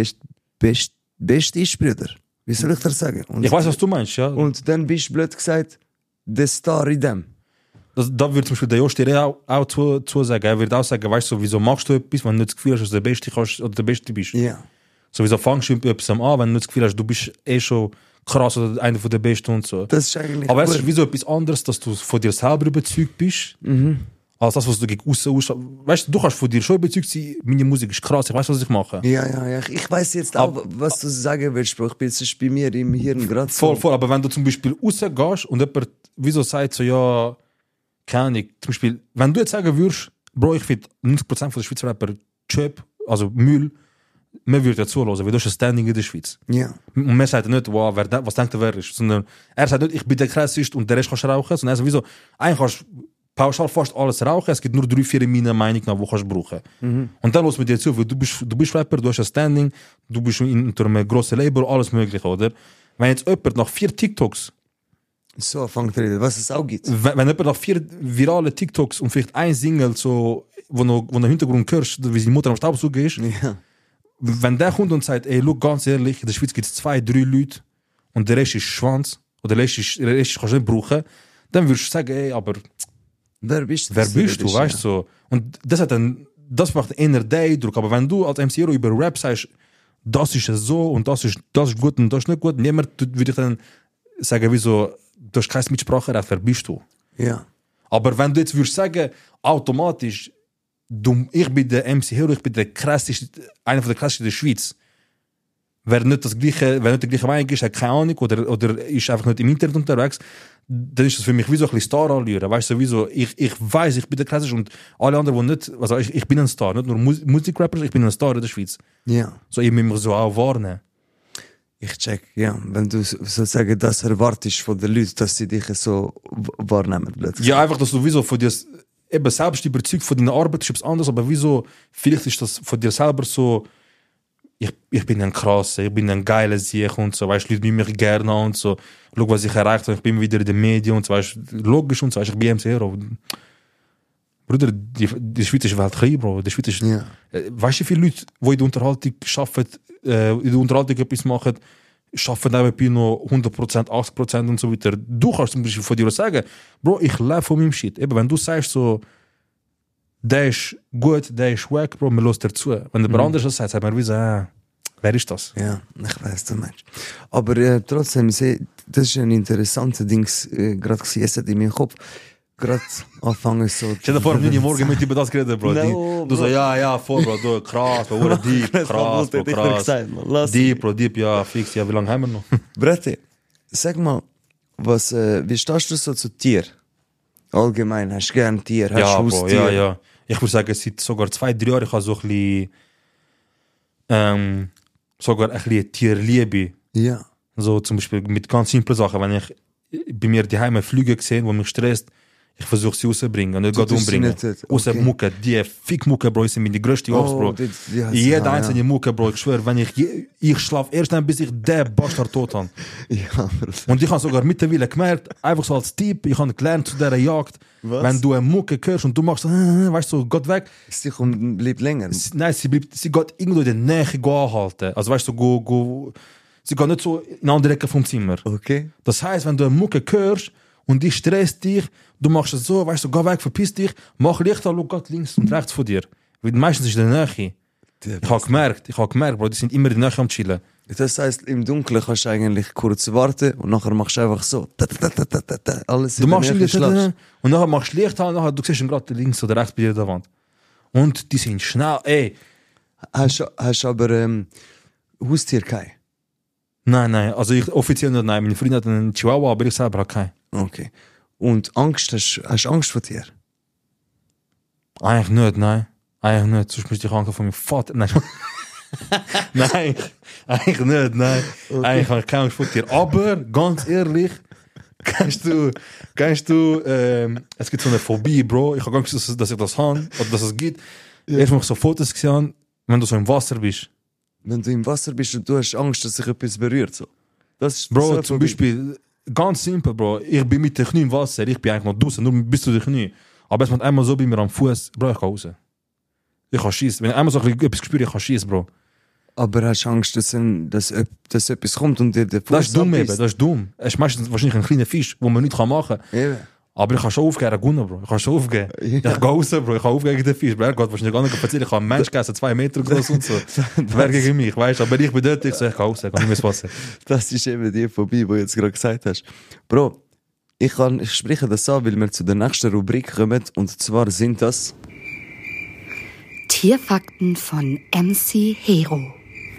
Speaker 8: Beste ist, Bruder. Wie soll ich das sagen? Und
Speaker 4: Ich weiß, was du meinst, ja.
Speaker 8: und dann bist du blöd gesagt, der Star in dem.
Speaker 4: Da wird zum Beispiel der Jost dir auch zu sagen. Er wird auch sagen, weißt du, wieso machst du etwas, wenn du nicht das Gefühl hast, dass du der Beste kannst oder der Beste bist.
Speaker 8: Ja.
Speaker 4: Sowieso fangst du mit etwas an, wenn du nicht das Gefühl hast, du bist schon krass oder einer von der Besten und so.
Speaker 8: Das ist eigentlich
Speaker 4: Aber es
Speaker 8: gut.
Speaker 4: ist wieso etwas anderes, dass du von dir selber überzeugt bist, als das, was du gegen aussen ausschaust. Weißt du, du kannst von dir schon überzeugt sein, meine Musik ist krass, ich weiß, was ich mache.
Speaker 8: Ja. Ich weiß jetzt auch, was du sagen willst, Bro. Ich bin jetzt bei mir im Hirn gerade
Speaker 4: Voll, aber wenn du zum Beispiel rausgehst und jemand wieso sagt so, ja, keine Ahnung, zum Beispiel, wenn du jetzt sagen würdest, Bro, ich finde 90% von der Schweizer Rapper Chöp, also Müll, man würde ja zuhören, weil du hast ein Standing in der Schweiz.
Speaker 8: Ja.
Speaker 4: Und man sagt nicht, wow, was denkt wer ist, sondern er sagt nicht, ich bin der krasseste und der Rest kannst du rauchen, sondern er sagt, wieso, eigentlich kannst du pauschal fast alles rauchen, es gibt nur 3-4 in meiner Meinung nach, wo kannst du brauchen. Und dann los mit dir zu, weil du bist Rapper, du hast ein Standing, du bist unter einem grossen Label, alles mögliche, oder? Wenn jetzt jemand nach 4 TikToks,
Speaker 8: So fängt reden, was es auch gibt.
Speaker 4: wenn jemand nach 4 virale TikToks und vielleicht ein Single, so, wo noch im Hintergrund hörst, wie seine Mutter am Staubsaugen ist,
Speaker 8: Ja.
Speaker 4: wenn der kommt und sagt, ey, look, ganz ehrlich, in der Schweiz gibt es 2-3 Leute und der Rest ist Schwanz, oder der Rest kannst du nicht brauchen, dann würdest du sagen, ey, aber
Speaker 8: Wer bist du?
Speaker 4: weißt du? So. Und das macht eher den Eindruck, aber wenn du als MC Hero über Rap sagst, das ist so und das ist gut und das ist nicht gut, niemand würde ich dann sagen, wieso, du hast kein Mitspracherecht, wer bist du?
Speaker 8: Ja.
Speaker 4: Aber wenn du jetzt würdest sagen, automatisch, ich bin der MC Hero, ich bin der krasseste, einer von der krassesten der Schweiz. Wer nicht der gleiche Meinung ist, hat keine Ahnung oder ist einfach nicht im Internet unterwegs, dann ist das für mich wie so ein bisschen Star-Allüren. Weißt du, sowieso, ich weiß, ich bin der krasseste und alle anderen, die nicht, also ich bin ein Star, nicht nur Musikrapper, ich bin ein Star in der Schweiz.
Speaker 8: Ja.
Speaker 4: So, ich muss mich so auch warnen.
Speaker 8: Ich check, ja. Wenn du sozusagen das erwartest von den Leuten, dass sie dich so wahrnehmen. Blöd.
Speaker 4: Ja, einfach, dass du wieso von dir eben selbst überzeugt von deiner Arbeit ist etwas anderes, aber wieso, vielleicht ist das von dir selber so, ich bin ein krasser, ich bin ein geiler Sieg und so, weißt du, Leute nehmen mich gerne an und so, schau, was ich erreicht habe, ich bin wieder in den Medien und so, weißt du, logisch und so, weißt du, ich bin MC Hero. Bruder, die Schweiz ist weltklein, Bro, die Schweiz ist,
Speaker 8: Ja.
Speaker 4: weißt du, wie viele Leute, die in der Unterhaltung arbeiten, in der Unterhaltung etwas machen, schaffen nebenbei noch 100%, 80% und so weiter. Du kannst zum Beispiel von dir sagen, Bro, ich lebe von meinem Shit. Eben, wenn du sagst so, der ist gut, der ist wack, Bro, man lässt dazu. Wenn der andere das sagt man wie so, wer ist das?
Speaker 8: Ja, ich weiß, du meinst. Aber trotzdem, das ist ein interessantes Ding, gerade gewesen, in meinem Kopf. Gerade anfangen so.
Speaker 4: Stell dir vor, am 9 Uhr morgen mit über das geredet, Bro.
Speaker 8: No,
Speaker 4: Du so, ja, voll, Bro, du, krass, Bro, oder deep, krass, Bro, krass. Deep, Bro, deep, ja, fix, ja, wie lange haben wir noch?
Speaker 8: Brette, sag mal, wie stehst du so zu Tier? Allgemein, hast du gern Tier? Hast
Speaker 4: Ja,
Speaker 8: du
Speaker 4: Bro,
Speaker 8: Haustier?
Speaker 4: ja. Ich würde sagen, seit sogar 2-3 Jahren, ich habe so ein bisschen, sogar ein bisschen Tierliebe.
Speaker 8: Ja.
Speaker 4: So zum Beispiel mit ganz simplen Sachen, wenn ich bei mir die Heime Flüge gesehen, die mich stresst, ich versuche sie rauszubringen und nicht gerade
Speaker 8: tust sie
Speaker 4: umbringen.
Speaker 8: nicht, okay.
Speaker 4: Außer Mucke, die Fick-Mucke, Bro, sind meine größte Obst, Bro. Jede einzelne Mucke, Bro, ich schwöre, wenn ich schlafe erst dann, bis ich den Bastard tot habe.
Speaker 8: Ja,
Speaker 4: Und ich habe sogar mittlerweile gemerkt, einfach so als Typ, ich habe gelernt zu dieser Jagd, wenn du eine Mucke hörst und du machst, weißt du, so, Gott weg.
Speaker 8: sie bleibt länger.
Speaker 4: Nein, sie geht irgendwo in der Nähe anhalten. Also weißt du, sie geht nicht so in eine andere Ecke vom Zimmer.
Speaker 8: Okay.
Speaker 4: Das heißt, wenn du eine Mucke hörst und die stresst dich, du machst es so, weißt du, geh weg, verpiss dich, mach Licht an, schau Gott links und rechts von dir. Weil meistens ist in der Nähe. Ich habe gemerkt, Bro, die sind immer in der Nähe am Chillen.
Speaker 8: Das heisst, im Dunkeln kannst du eigentlich kurz warten und nachher machst du einfach so. Alles
Speaker 4: Du machst Licht an und nachher machst du Licht an, nachher, du siehst ihn gerade links oder rechts bei dir an der Wand. Und die sind schnell, ey.
Speaker 8: Hast du aber Haustier kein?
Speaker 4: Nein, also ich offiziell nicht, nein. Meine Freundin hat einen Chihuahua, aber ich selber habe keinen.
Speaker 8: Okay. Und Angst, hast du Angst vor dir?
Speaker 4: Eigentlich nicht, nein. Eigentlich nicht. Sonst müsste ich Angst von meinem Vater. Nein. Nein, eigentlich nicht, nein.
Speaker 8: Okay.
Speaker 4: Eigentlich habe ich keine Angst vor Tieren. Aber, ganz ehrlich, kennst du, es gibt so eine Phobie, Bro. Ich habe Angst, dass ich das habe, oder dass es gibt. Erstmal so Fotos gesehen, wenn du so im Wasser bist.
Speaker 8: Wenn du im Wasser bist und du hast Angst, dass sich etwas berührt, so. Das ist
Speaker 4: Bro,
Speaker 8: so
Speaker 4: zum Beispiel, ganz simpel, Bro. Ich bin mit den Knie im Wasser, ich bin eigentlich noch draußen, nur bis zu den Knie. Aber es macht einmal so bei mir am Fuß, Bro, ich kann raus. Ich kann schießen. Wenn ich einmal so etwas spüre, ich kann schießen, Bro.
Speaker 8: Aber hast du Angst, dass etwas kommt und dir der Fuß
Speaker 4: Das ist dumm
Speaker 8: abbeißt?
Speaker 4: eben, das ist dumm. Es ist meistens wahrscheinlich ein kleiner Fisch, den man nicht machen kann.
Speaker 8: Eben.
Speaker 4: Aber ich kann schon aufgeben, Gunnar, Bro. Ich kann schon aufgeben. Ich gehe raus, Bro. Ich kann aufgeben gegen den Fisch. Bro, er geht wahrscheinlich gar nicht erzählen. Ich habe einen Mensch gegessen, 2 Meter groß und so. Wer gegen mich, weißt du? Aber ich bin dort, ich sage, ich kann raus, ich kann nicht mehr ins Wasser.
Speaker 8: Das ist eben die Phobie, die du jetzt gerade gesagt hast. Bro, ich spreche das an, weil wir zu der nächsten Rubrik kommen. Und zwar sind das...
Speaker 6: Tierfakten von MC Hero.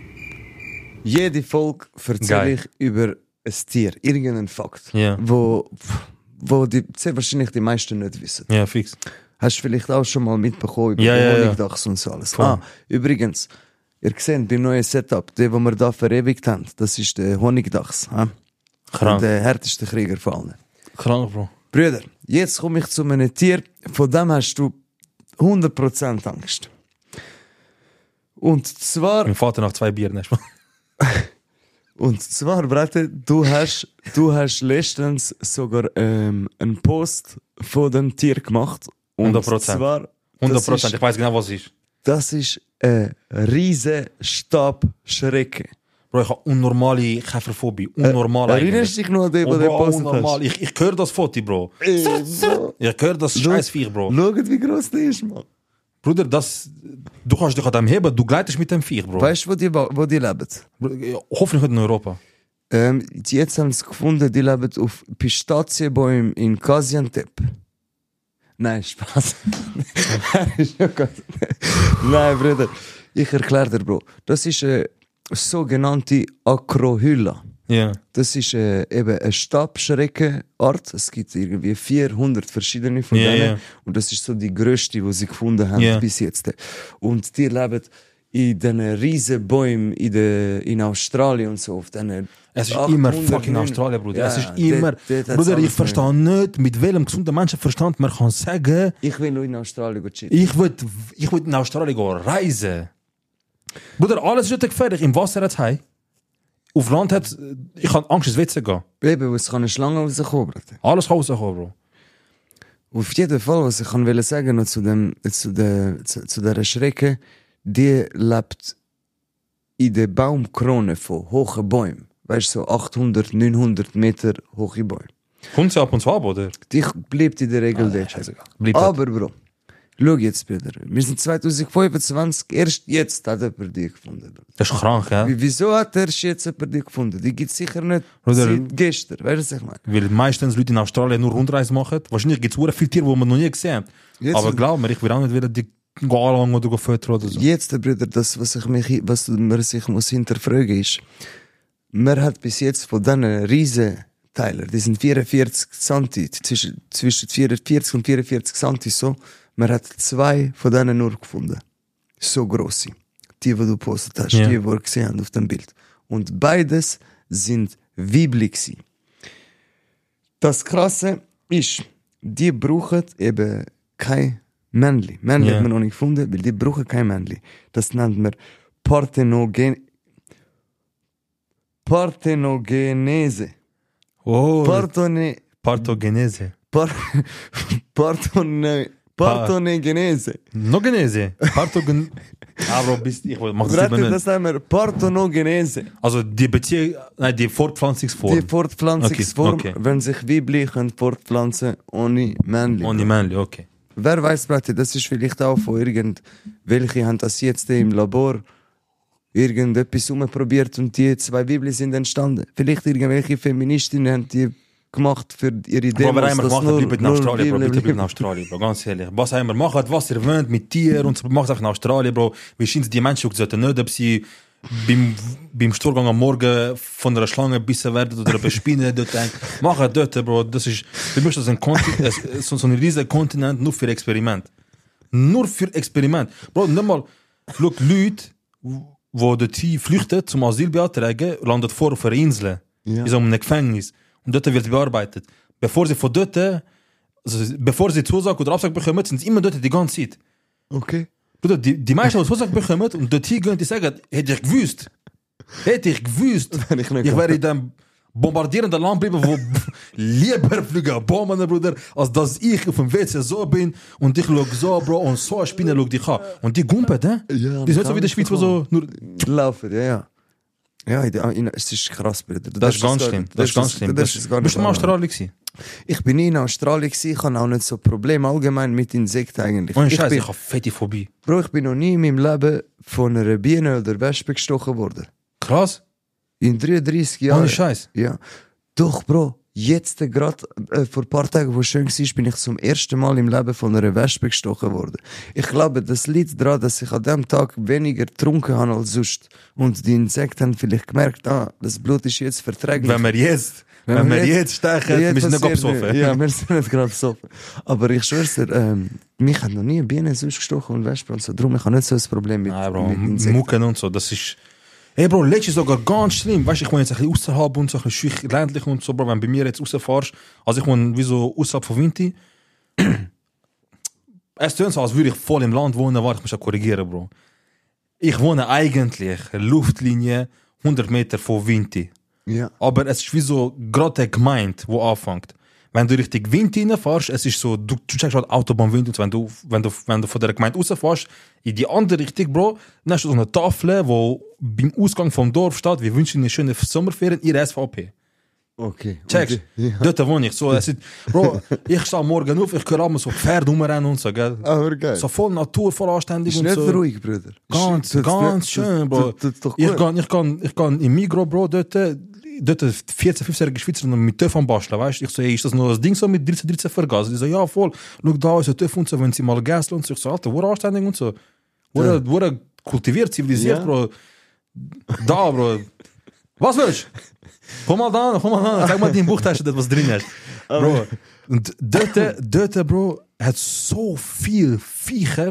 Speaker 8: Jede Folge erzähle
Speaker 4: Geil.
Speaker 8: ich über ein Tier, irgendeinen Fakt,
Speaker 4: Ja.
Speaker 8: wo sehr wahrscheinlich die meisten nicht wissen.
Speaker 4: Ja, fix.
Speaker 8: Hast du vielleicht auch schon mal mitbekommen über
Speaker 4: Ja,
Speaker 8: den
Speaker 4: ja, ja.
Speaker 8: Honigdachs und so alles.
Speaker 4: Voll.
Speaker 8: Übrigens, ihr seht beim neuen Setup, den, wir da verewigt haben, das ist der Honigdachs.
Speaker 4: Krank.
Speaker 8: Der härteste Krieger von allen.
Speaker 4: Krank, Bro.
Speaker 8: Brüder, jetzt komme ich zu einem Tier, von dem hast du 100% Angst. Und zwar...
Speaker 4: Mein Vater nach 2 Bieren.
Speaker 8: Und zwar, Brate, du hast letztens sogar einen Post von dem Tier gemacht. Und
Speaker 4: 100%.
Speaker 8: zwar,
Speaker 4: 100%. Ich weiß genau, was es ist.
Speaker 8: das ist eine riesen Stabschrecke.
Speaker 4: Bro, ich habe unnormale Käferphobie. Unnormal
Speaker 8: Erinnerst du dich noch an den,
Speaker 4: Oh,
Speaker 8: den du
Speaker 4: Bro,
Speaker 8: gepostet
Speaker 4: unnormal.
Speaker 8: hast?
Speaker 4: Ich höre das Foto, Bro.
Speaker 8: Bro,
Speaker 4: Ich höre das Scheißviech, Bro.
Speaker 8: schau, wie groß der ist, Mann.
Speaker 4: Bruder, du kannst dich an dem heben, du gleitest mit dem Viech, Bro.
Speaker 8: Weißt du, wo die leben?
Speaker 4: Hoffentlich nicht in Europa.
Speaker 8: Jetzt haben sie gefunden, die leben auf Pistazienbäumen in Gaziantep. Nein, Spaß. Nein, Bruder. Ich erkläre dir, Bro. Das ist eine sogenannte Acrohylla.
Speaker 4: Ja.
Speaker 8: Das ist eben eine Stabschreckenart. Es gibt irgendwie 400 verschiedene von
Speaker 4: Ja,
Speaker 8: denen.
Speaker 4: ja.
Speaker 8: Und das ist so die grösste, die sie gefunden haben
Speaker 4: Ja.
Speaker 8: bis jetzt. Und die leben in diesen riesen Bäumen in Australien und so. Auf diesen
Speaker 4: Es ist
Speaker 8: 800,
Speaker 4: immer fucking
Speaker 8: 900.
Speaker 4: Australien, Bruder.
Speaker 8: Ja,
Speaker 4: Es ist immer...
Speaker 8: dort hat's
Speaker 4: Bruder, ich
Speaker 8: alles
Speaker 4: verstehe nicht, mit welchem gesunden Menschenverstand man kann sagen,
Speaker 8: Ich will nur in Australien chillen.
Speaker 4: ich will in Australien gehen reisen. Bruder, alles ist dort gefährlich. Im Wasser hat es Hai. Auf Land hat... Ich habe Angst, ins WC gehen.
Speaker 8: Baby, es kann eine Schlange rauskommen, Bruder.
Speaker 4: Alles kann rauskommen, Bro.
Speaker 8: Auf jeden Fall, was ich will sagen noch zu dieser Schrecke, die lebt in der Baumkrone von hohen Bäumen. Weißt du, so 800, 900 Meter hohe Bäume.
Speaker 4: Kommt sie ab und zu ab, oder?
Speaker 8: Die bleibt in der Regel dort.
Speaker 4: Bleibt dort.
Speaker 8: Aber Bro, schau jetzt, Bruder. Wir sind 2025, erst jetzt hat jemand die gefunden. Bro.
Speaker 4: Das ist krank, ja?
Speaker 8: Wieso hat erst jetzt jemand die gefunden? Die gibt es sicher nicht
Speaker 4: Bruder,
Speaker 8: seit gestern. Weißt du, was ich meine?
Speaker 4: Weil meistens Leute in Australien nur Rundreisen machen. Wahrscheinlich gibt es sehr viele Tiere, die man noch nie gesehen hat.
Speaker 8: Jetzt-
Speaker 4: Aber glaub mir, ich will auch nicht wieder die anlangen oder füttern oder so.
Speaker 8: Jetzt, Bruder, das, was man sich muss hinterfragen ist, man hat bis jetzt von diesen Riesenteilen, die sind 44 Santi, zwischen 44 und 44 Santi so, man hat 2 von denen nur gefunden. So grosse. Die du postet hast,
Speaker 4: Ja.
Speaker 8: die wir gesehen haben auf dem Bild. Und beides sind Weibli gsi. Das Krasse ist, die brauchen eben kein Männli. Männli
Speaker 4: Ja.
Speaker 8: hat man noch nicht gefunden, weil die brauchen kein Männli. Das nennt man Parthenogenese.
Speaker 4: Oh,
Speaker 8: Partone,
Speaker 4: Parthogenese.
Speaker 8: Parthenogenese.
Speaker 4: Nogenese. Parthogen... Aber ich mach das
Speaker 8: Warte,
Speaker 4: lieber
Speaker 8: das
Speaker 4: nicht.
Speaker 8: nennen wir Parthenogenese.
Speaker 4: Also die Beziehung... Nein, die Fortpflanzungsform.
Speaker 8: Die Fortpflanzungsform,
Speaker 4: Okay, okay.
Speaker 8: wenn sich Weibli können fortpflanzen ohne Männli.
Speaker 4: Ohne Männchen, okay.
Speaker 8: Wer weiß, Brate, das ist vielleicht auch von irgendwelche haben das jetzt im Labor irgendetwas umprobiert und die 2 Weibli sind entstanden. Vielleicht irgendwelche Feministinnen haben die gemacht für ihre
Speaker 4: Bro,
Speaker 8: Demos.
Speaker 4: wer einmal
Speaker 8: dass
Speaker 4: gemacht hat, bleibt in Australien, Bro.
Speaker 8: Weibli
Speaker 4: Bitte bleibt in
Speaker 8: bleiben.
Speaker 4: Australien, Bro. Ganz ehrlich. Was auch immer macht, was ihr wollt, mit Tieren und so, macht es einfach in Australien, Bro. Wie scheint die Menschen sollten nicht, ob sie beim Sturmgang am Morgen von einer Schlange gebissen werden oder eine Spinne dort hängt. Machen dort, Bro. Das ist, für mich ist das ein Kontinent, so ein riesiger Kontinent nur für Experiment. Nur für Experiment. Bro, nicht mal, schau, Leute, wo dort flüchtet zum Asyl beantragen, landet vor auf einer Insel.
Speaker 8: Ja.
Speaker 4: In so einem Gefängnis. Und dort wird bearbeitet. Bevor sie von dort, also bevor sie Zusage oder Absage bekommen, sind sie immer dort die ganze Zeit.
Speaker 8: Okay.
Speaker 4: Bruder, die meisten, die Zusage bekommen und dort gehen, die sagen, hätte ich gewusst,
Speaker 8: Wenn ich nicht
Speaker 4: ich wäre in dem bombardierenden Land bleiben, wo lieber fliegen Bomben, Bruder, als dass ich auf dem WC so bin und ich schaue so, Bro, und so eine Spinne schaue dich an. Und die gumpen, ne?
Speaker 8: Ja,
Speaker 4: Die sind nicht so wie in der Schweiz, wo so nur...
Speaker 8: laufen, ja. Ja, es ist krass, Bruder.
Speaker 4: Das ist ganz schlimm. Das ist ganz schlimm.
Speaker 8: Das ist gar nicht
Speaker 4: Bist du mal in Australien gewesen?
Speaker 8: Ich bin nie in Australien gewesen, ich habe auch nicht so Probleme allgemein mit Insekten eigentlich.
Speaker 4: Ohne Scheiße,
Speaker 8: bin-
Speaker 4: ich habe fette Phobie.
Speaker 8: Bro, ich bin noch nie in meinem Leben von einer Biene oder Wespe gestochen worden.
Speaker 4: Krass.
Speaker 8: In 33 Jahren.
Speaker 4: Ohne Scheiß.
Speaker 8: Ja. Doch, Bro, jetzt gerade vor ein paar Tagen, wo es schön war, bin ich zum ersten Mal im Leben von einer Wespe gestochen worden. Ich glaube, das liegt daran, dass ich an dem Tag weniger getrunken habe als sonst. Und die Insekten haben vielleicht gemerkt, das Blut ist jetzt verträglich.
Speaker 4: Wenn wir jetzt stechen, wir sind nicht besoffen.
Speaker 8: Ja, wir sind nicht gerade besoffen. Aber ich schwör's dir, mich hat noch nie eine Biene sonst gestochen und Wespe und so. Darum, ich habe nicht so ein Problem mit,
Speaker 4: Nein, Bro,
Speaker 8: mit Insekten.
Speaker 4: Mucken und so, das ist... Hey Bro, letztes sogar ganz schlimm. Weißt du, ich wohne jetzt ein bisschen außerhalb und so, ein bisschen schüch, ländlich und so, Bro, wenn bei mir jetzt rausfährst, also ich wohne wie so außerhalb von Vinti. Es tönt so, als würde ich voll im Land wohnen, warte, ich muss ja korrigieren, Bro. Ich wohne eigentlich Luftlinie 100 Meter von Vinti.
Speaker 8: Ja.
Speaker 4: Aber es ist wie so gerade eine Gemeinde, wo anfängt. Wenn du Richtung Wind reinfährst, es ist so, du checkst halt Autobahnwind und wenn du von der Gemeinde rausfährst, in die andere Richtung, Bro, dann hast du so eine Tafel, wo beim Ausgang vom Dorf steht, wir wünschen eine schöne Sommerferien, ihre SVP.
Speaker 8: Okay.
Speaker 4: Checkst?
Speaker 8: Ja.
Speaker 4: Dort wohne ich. So, es ist, Bro, ich stehe morgen auf, ich höre immer so Pferde rumrennen und so, gell?
Speaker 8: Aber geil.
Speaker 4: So voll Natur, voll anständig
Speaker 8: Ist
Speaker 4: und
Speaker 8: nicht
Speaker 4: so.
Speaker 8: ruhig, Bruder.
Speaker 4: Ganz,
Speaker 8: Tut's
Speaker 4: ganz
Speaker 8: nicht-
Speaker 4: schön, Bro.
Speaker 8: tut's doch
Speaker 4: Ich
Speaker 8: gut.
Speaker 4: kann im Migros, Bro, dort 14-, 15-jährige Schweizer noch mit TÜV am Basteln, weißt du? Ich so, ey, ist das noch das Ding so mit 13 vergasen? Die so, ja, voll. Schau da, ist der TÜV und so, wenn sie mal Gas und so. Ich so, Alter, wo anständig und so. Wo kultiviert, zivilisiert,
Speaker 8: Ja.
Speaker 4: Bro. Da, Bro. Was willst du? Komm mal da, zeig mal die Buchtasche, das was drin ist. Bro. Und dort, Bro, hat so viel Viecher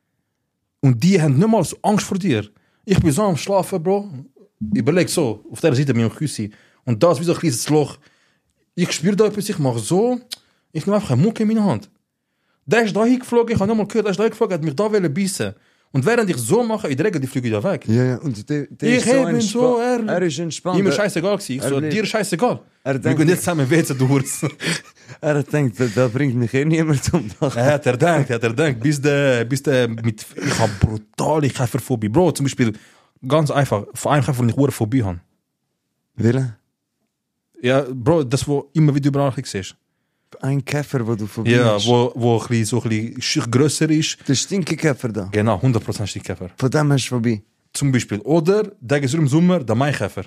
Speaker 4: und die haben nicht mal so Angst vor dir. Ich bin so am Schlafen, Bro. Überleg so, auf der Seite bin ich am Küssi. Und da ist wie so ein kleines Loch. Ich spüre da etwas, ich mache so, ich nehme einfach eine Mucke in meine Hand. Der ist da hingeflogen, ich habe nochmal gehört, der ist da hingeflogen, hat mich da bissen. Und während ich so mache, in der Regel, die fliegen da weg.
Speaker 8: Ja, ja, und der
Speaker 4: Ich bin so ehrlich.
Speaker 8: Er ist entspannt.
Speaker 4: Immer scheißegal gewesen. Ich so,
Speaker 8: Er
Speaker 4: dir ist scheißegal.
Speaker 8: Er
Speaker 4: Wir
Speaker 8: denkt-
Speaker 4: gehen jetzt zusammen WC durch.
Speaker 8: Er denkt, da bringt mich niemand zum Dach.
Speaker 4: Er hat gedacht, bis der mit, ich habe brutale Käferphobie. Bro, zum Beispiel, ganz einfach, vor einem Käfer, den ich eine Phobie habe.
Speaker 8: Wille?
Speaker 4: Ja, Bro, das, wo immer wieder überall siehst.
Speaker 8: Ein Käfer, wo du vorbei
Speaker 4: Ja,
Speaker 8: bist.
Speaker 4: wo ein bisschen, so ein bisschen grösser ist.
Speaker 8: Der Stinkekäfer da.
Speaker 4: Genau, 100% Stinkkäfer.
Speaker 8: Von dem hast du vorbei.
Speaker 4: Zum Beispiel. Oder, der ist im Sommer, der Maikäfer.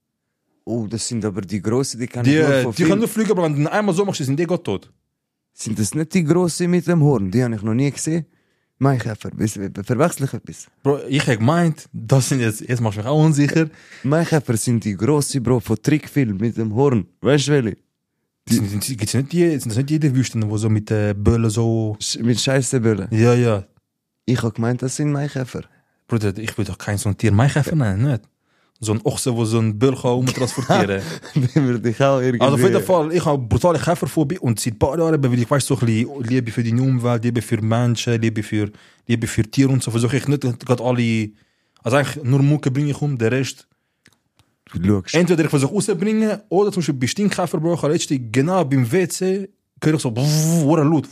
Speaker 8: Oh, das sind aber die grossen, die kann
Speaker 4: Die,
Speaker 8: ich nur von
Speaker 4: die
Speaker 8: Film.
Speaker 4: können nur fliegen, aber wenn du ihn einmal so machst, sind die Gott tot.
Speaker 8: Sind das nicht die grossen mit dem Horn? Die habe ich noch nie gesehen. Maikäfer, verwechsel ich etwas?
Speaker 4: Bro, ich habe gemeint, das sind jetzt machst du mich auch unsicher.
Speaker 8: Maikäfer sind die grossen, Bro, von Trickfilm mit dem Horn. Weißt du, welche?
Speaker 4: Sind das nicht die Wüsten, wo so mit Böllen so...
Speaker 8: Mit Scheisseböllen.
Speaker 4: Ja, ja.
Speaker 8: Ich habe gemeint, das sind Maikäfer.
Speaker 4: Bruder, ich will doch kein so ein Tier Maikäfer nennen, nicht? So ein Ochse, wo so ein Böll kann umtransportieren.
Speaker 8: Den würde ich auch irgendwie...
Speaker 4: Also auf jeden Fall, ich habe brutale Käferphobie und seit ein paar Jahren, weil ich weiß, so ein bisschen Liebe für die Umwelt, Liebe für Menschen, Liebe für Tiere und so, versuche ich nicht gerade alle... Also eigentlich nur Mucke bringe ich um, der Rest...
Speaker 8: Du schaust.
Speaker 4: Entweder ich versuche rauszubringen, oder zum Beispiel bei Stinkkäfer, Bro, ich habe letztens genau beim WC, höre ich so, oder laut,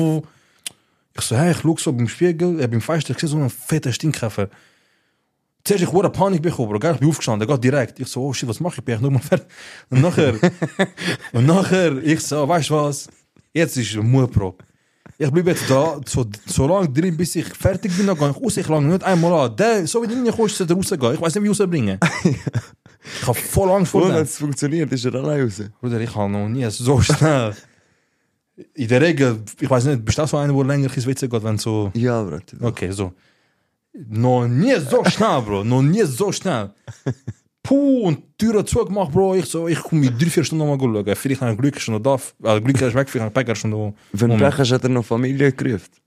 Speaker 4: ich so, hey, ich schaue so beim Spiegel, beim Fenster, ich sehe so einen fetten Stinkkäfer. Zuerst ich wurde Panik bekommen, Bro, ich bin aufgestanden, der geht direkt. Ich so, oh shit, was mache ich, bin ich noch mal fertig. Und nachher, ich so, weißt du was, jetzt ist Mutprobe. Ich bleibe jetzt da, so lange drin, bis ich fertig bin, dann gehe ich raus, ich lange nicht einmal an. Der, so wie du reinkommst, sollte er rausgehen. Ich weiß nicht, wie rausbringen. Ich habe voll Angst vor
Speaker 8: Und
Speaker 4: dem.
Speaker 8: wenn es funktioniert, ist er allein raus.
Speaker 4: Bruder, ich habe noch nie so schnell. In der Regel, ich weiß nicht, bist du auch so einer, der länger ins WC geht, wenn so...
Speaker 8: Ja, Bro.
Speaker 4: Okay, so. Noch nie so schnell, Bro. Noch nie so schnell. Puh, und die Türe zugemacht, Bro. Ich komme mit 3-4 Stunden noch mal schauen. Vielleicht habe ich Glück, schon noch da. Also Glück ist weg, vielleicht habe ich Päcker schon noch...
Speaker 8: Wenn du Pech hast, hat er noch Familie gerufen.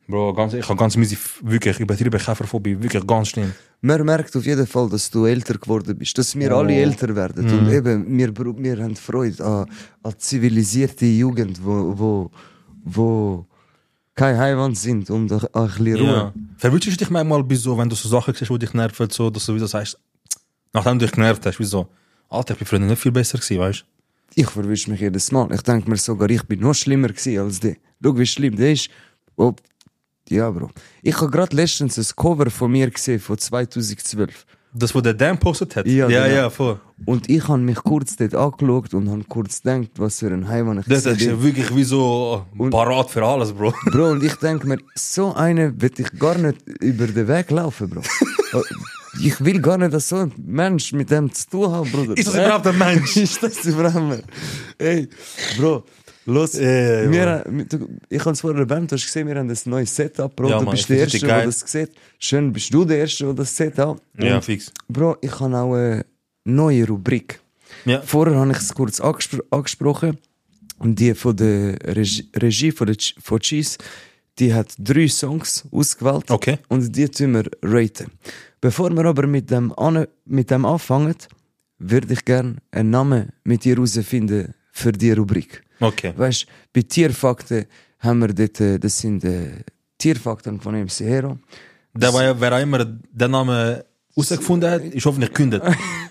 Speaker 4: Bro, ich habe ganz Musik wirklich übertrieben Käferphobie, wirklich ganz schlimm.
Speaker 8: Man merkt auf jeden Fall, dass du älter geworden bist, dass wir alle älter werden. Und eben, wir haben Freude an zivilisierte Jugend, wo kein Heimat sind und ein bisschen Ruhe.
Speaker 4: Ja. Verwünschst du dich manchmal bei so, wenn du so Sachen siehst, die dich nerven, so, dass du wieder sagst, nachdem du dich genervt hast, wieso? Alter, ich bin früher nicht viel besser gewesen, weißt du?
Speaker 8: Ich verwünsche mich jedes Mal. Ich denke mir sogar, ich bin noch schlimmer gewesen als die. Schau, wie schlimm der ist. Oh, ja, Bro. Ich habe gerade letztens ein Cover von mir gesehen, von 2012.
Speaker 4: Das, wo der Dan postet hat?
Speaker 8: Ja,
Speaker 4: ja,
Speaker 8: genau.
Speaker 4: ja, voll.
Speaker 8: Und ich habe mich kurz dort angeschaut und habe kurz gedacht, was für ein Heimat ich
Speaker 4: Das ist ja wirklich wie so parat für alles, Bro.
Speaker 8: Bro, und ich denke mir, so eine will ich gar nicht über den Weg laufen, Bro. Ich will gar nicht, dass so ein Mensch mit dem zu tun hat, Bruder.
Speaker 4: Ist das überhaupt ein Mensch?
Speaker 8: Ist das überhaupt ein Mensch? Ey, Bro, los. Ich habe es vorher erwähnt, du hast gesehen, wir haben das neue Setup, Bro.
Speaker 4: Ja,
Speaker 8: du
Speaker 4: Mann,
Speaker 8: bist der
Speaker 4: richtig
Speaker 8: Erste, der
Speaker 4: geil.
Speaker 8: das sieht. Schön, bist du der Erste, der das Setup.
Speaker 4: Ja, fix.
Speaker 8: Bro, ich habe auch eine neue Rubrik.
Speaker 4: Ja.
Speaker 8: Vorher habe ich es kurz angesprochen. Und die von der Regie von Cheese, die hat 3 Songs ausgewählt.
Speaker 4: Okay.
Speaker 8: Und die tun wir raten. Bevor wir aber mit dem anfangen, würde ich gerne einen Namen mit dir herausfinden für die Rubrik.
Speaker 4: Okay.
Speaker 8: Weißt du, bei Tierfakten haben wir dort, das sind Tierfakten von MC Hero.
Speaker 4: Wer auch immer den Namen herausgefunden hat, ist hoffentlich gekündigt.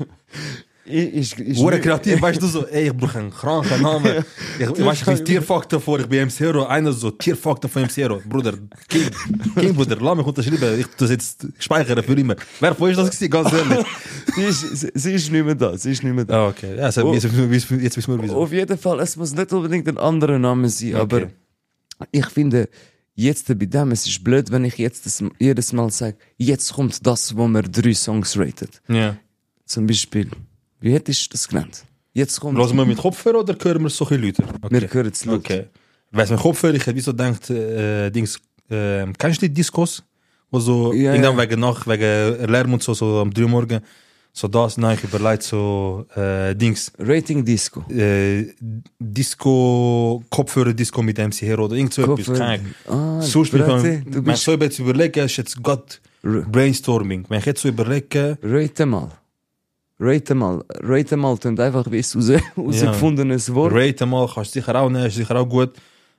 Speaker 4: Wurde kreativ, weißt du so, ey, ich brauche einen kranken Namen. Ich weiß nicht, Tierfakten vor, ich bin MC Hero, einer so, Tierfakten von MC Hero. Bruder, King, Bruder, lass mich unterschreiben, ich tu das jetzt speichern für immer. Wer von euch das gewesen, ganz ehrlich?
Speaker 8: Sie ist nicht mehr da,
Speaker 4: Ah, okay, ja, jetzt wissen wir wieso.
Speaker 8: Auf jeden Fall, es muss nicht unbedingt ein anderer Name sein,
Speaker 4: Okay.
Speaker 8: aber ich finde, jetzt bei dem, es ist blöd, wenn ich jetzt jedes Mal sage, jetzt kommt das, wo man 3 Songs ratet.
Speaker 4: Ja.
Speaker 8: Zum Beispiel, wie hättest du das genannt? Jetzt kommt...
Speaker 4: Lassen wir mit Kopfhörer oder hören wir so ein bisschen lauter? Okay.
Speaker 8: Wir hören es laut.
Speaker 4: Okay. Weißt du, mit Kopfhörer, ich hätte wieso gedacht, Dings, kennst du die Discos? Wo so,
Speaker 8: Ja,
Speaker 4: irgendwann wegen Lärm und so am 3 Uhr morgen, so das, nein, ich überlege so, Dings,
Speaker 8: Rating Disco.
Speaker 4: Disco, Kopfhörer-Disco mit MC Hero oder irgend so etwas,
Speaker 8: Kopfhörer.
Speaker 4: keine
Speaker 8: Ah,
Speaker 4: so spielt
Speaker 8: Brate, du
Speaker 4: man
Speaker 8: bist...
Speaker 4: so jetzt überlegen, ist jetzt Gott Brainstorming. Wenn ich jetzt so überlege,
Speaker 8: Rate mal, und einfach wie es herausgefundenes Wort.
Speaker 4: rate mal, kannst du sicher auch nehmen, ist sicher auch gut.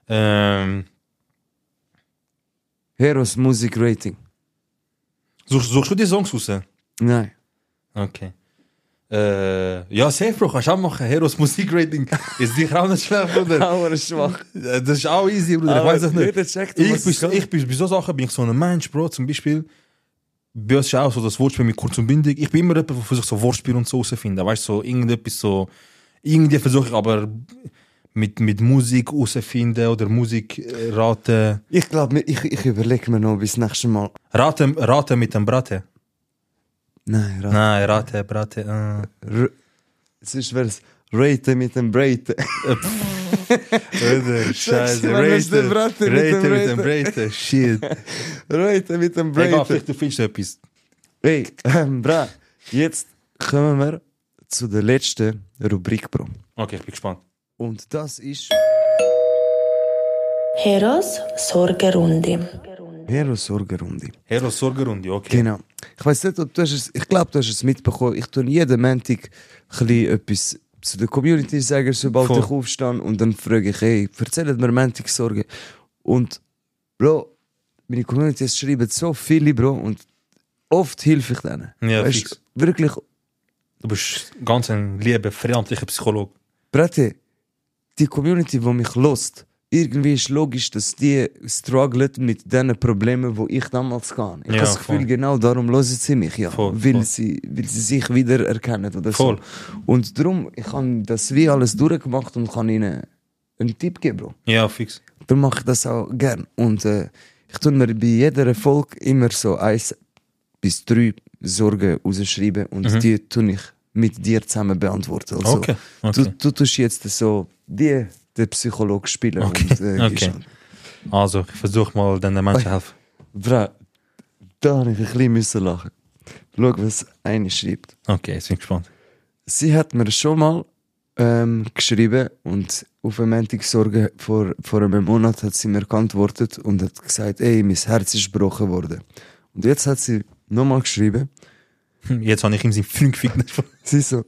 Speaker 8: Heroes Musik Rating.
Speaker 4: Suchst du die Songs raus?
Speaker 8: Nein.
Speaker 4: Okay. Ja, safe, Bro, kannst du auch machen. Heroes Musikrating ist sicher auch nicht schlecht, Bruder.
Speaker 8: Aber schwach.
Speaker 4: Das ist auch easy, Bruder. Ich
Speaker 8: Aber
Speaker 4: weiß es nicht.
Speaker 8: jeder checkt, um was es geht.
Speaker 4: Ich bin bei so Sachen bin ich so ein Mensch, Bro. Zum Beispiel, bei uns ist auch so das Wortspiel mit kurz und bündig. Ich bin immer jemand, der versucht, so Wortspiel und so rauszufinden. Weißt du, so irgendetwas so. Irgendwie versuche ich aber mit Musik rauszufinden oder Musik raten.
Speaker 8: Ich glaube, ich überlege mir noch bis nächstes Mal.
Speaker 4: Raten mit dem Braten.
Speaker 8: Nein,
Speaker 4: Nein, Braten.
Speaker 8: Sonst wäre es Rate mit dem Braten.
Speaker 4: Oder Scheiße,
Speaker 8: Man ist der Braten mit dem
Speaker 4: Braten. Shit.
Speaker 8: Rate mit dem
Speaker 4: Egal,
Speaker 8: Braten.
Speaker 4: vielleicht du findest etwas.
Speaker 8: Hey, Bra, jetzt kommen wir zu der letzten Rubrik, Bro.
Speaker 4: Okay, ich bin gespannt.
Speaker 8: Und das ist
Speaker 9: Heroes Sorgerunde.
Speaker 8: Heroes Sorgerunde.
Speaker 4: Heroes Sorgerunde, okay.
Speaker 8: Genau. Ich weiß nicht, ob du hast es, ich glaube, du hast es mitbekommen. Ich tue jeden Montag etwas zu der Community sagen, sobald
Speaker 4: Voll.
Speaker 8: ich aufstehe. Und dann frage ich, hey, erzählt mir Montag Sorgen. Und, Bro, meine Community schreiben so viele, Bro, und oft helfe ich denen.
Speaker 4: Ja,
Speaker 8: Weißt,
Speaker 4: fix.
Speaker 8: wirklich,
Speaker 4: Du bist ganz ein lieber, freundlicher Psychologe.
Speaker 8: Brate, die Community, die mich lost, irgendwie ist logisch, dass die strugglen mit den Problemen, die ich damals hatte. Ich
Speaker 4: Ja,
Speaker 8: habe das Gefühl,
Speaker 4: voll.
Speaker 8: genau darum hören sie mich, ja.
Speaker 4: Voll,
Speaker 8: weil,
Speaker 4: voll.
Speaker 8: Sie sich wieder erkennen oder
Speaker 4: Voll.
Speaker 8: so. Und darum, ich habe das wie alles durchgemacht und kann ihnen einen Tipp geben, Bro.
Speaker 4: Ja, fix.
Speaker 8: Darum mache ich das auch gern. Und ich tue mir bei jeder Folge immer so 1 bis 3 Sorgen rausschreiben und die tue ich mit dir zusammen beantworten. Also,
Speaker 4: Okay.
Speaker 8: Du tust jetzt so den Psychologe spielen.
Speaker 4: Okay.
Speaker 8: Und,
Speaker 4: Okay. Also, ich versuche mal, den Menschen zu helfen.
Speaker 8: Bra, da habe ich ein bisschen müssen lachen. Schau, was eine schreibt.
Speaker 4: Okay, jetzt bin ich gespannt.
Speaker 8: Sie hat mir schon mal geschrieben und auf eine Montag vor einem Monat hat sie mir geantwortet und hat gesagt, ey, mein Herz ist gebrochen worden. Und jetzt hat sie nochmal geschrieben.
Speaker 4: Jetzt habe ich ihm seinen Freund gefickt.
Speaker 8: Sie so,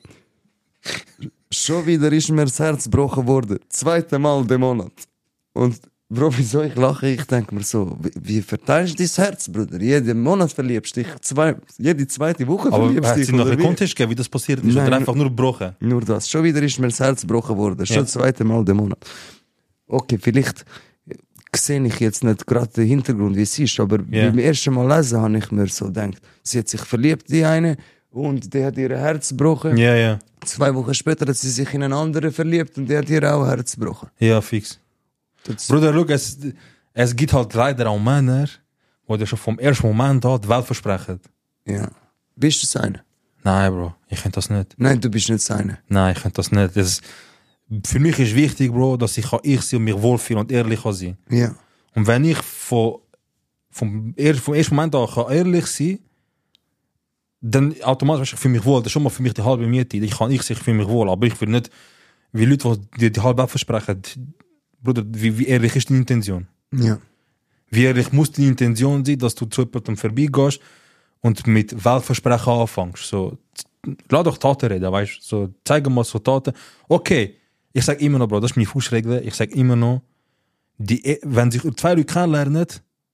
Speaker 8: schon wieder ist mir das Herz gebrochen worden. 2. Mal den Monat. Und Bro, wieso ich lache? Ich denke mir so, wie verteilst du dein Herz, Bruder? Jeden Monat verliebst dich, jede zweite Woche verliebst dich.
Speaker 4: Aber hat sie noch einen Kontext gegeben, wie das passiert ist?
Speaker 8: Nein,
Speaker 4: oder einfach nur gebrochen?
Speaker 8: Nur das. Schon wieder ist mir das Herz gebrochen worden. Schon das 2. Mal den Monat. Okay, vielleicht sehe ich jetzt nicht gerade den Hintergrund, wie es ist, aber beim ersten Mal lesen habe ich mir so gedacht, sie hat sich verliebt, die eine, und die hat ihr Herz gebrochen.
Speaker 4: Ja, ja.
Speaker 8: 2 Wochen später hat sie sich in einen anderen verliebt und der hat ihr auch Herz gebrochen.
Speaker 4: Ja, fix. Bruder, look, es gibt halt leider auch Männer, die schon vom ersten Moment an die Welt versprechen.
Speaker 8: Ja. Bist du das eine?
Speaker 4: Nein, Bro, ich kann das nicht.
Speaker 8: Nein, du bist nicht das eine.
Speaker 4: Nein, ich kann das nicht. Für mich ist wichtig, Bro, dass ich sein und mich wohlfühle und ehrlich kann sein.
Speaker 8: Ja.
Speaker 4: Und wenn ich vom ersten Moment an kann ehrlich sein, dann automatisch für mich wohl. Das ist schon mal für mich die halbe Miete. Ich fühle mich wohl, aber ich will nicht, wie Leute, die halbe Welt versprechen. Bruder, wie ehrlich ist deine Intention?
Speaker 8: Ja.
Speaker 4: Wie ehrlich muss deine Intention sein, dass du zu jemandem vorbeigehst und mit Weltversprechen anfängst? So, lass doch Taten reden, weißt du? So, zeig mal so Taten. Okay, ich sag immer noch, Bro, das ist meine Fußregel. Ich sag immer noch, wenn sich 2 Leute kennenlernen,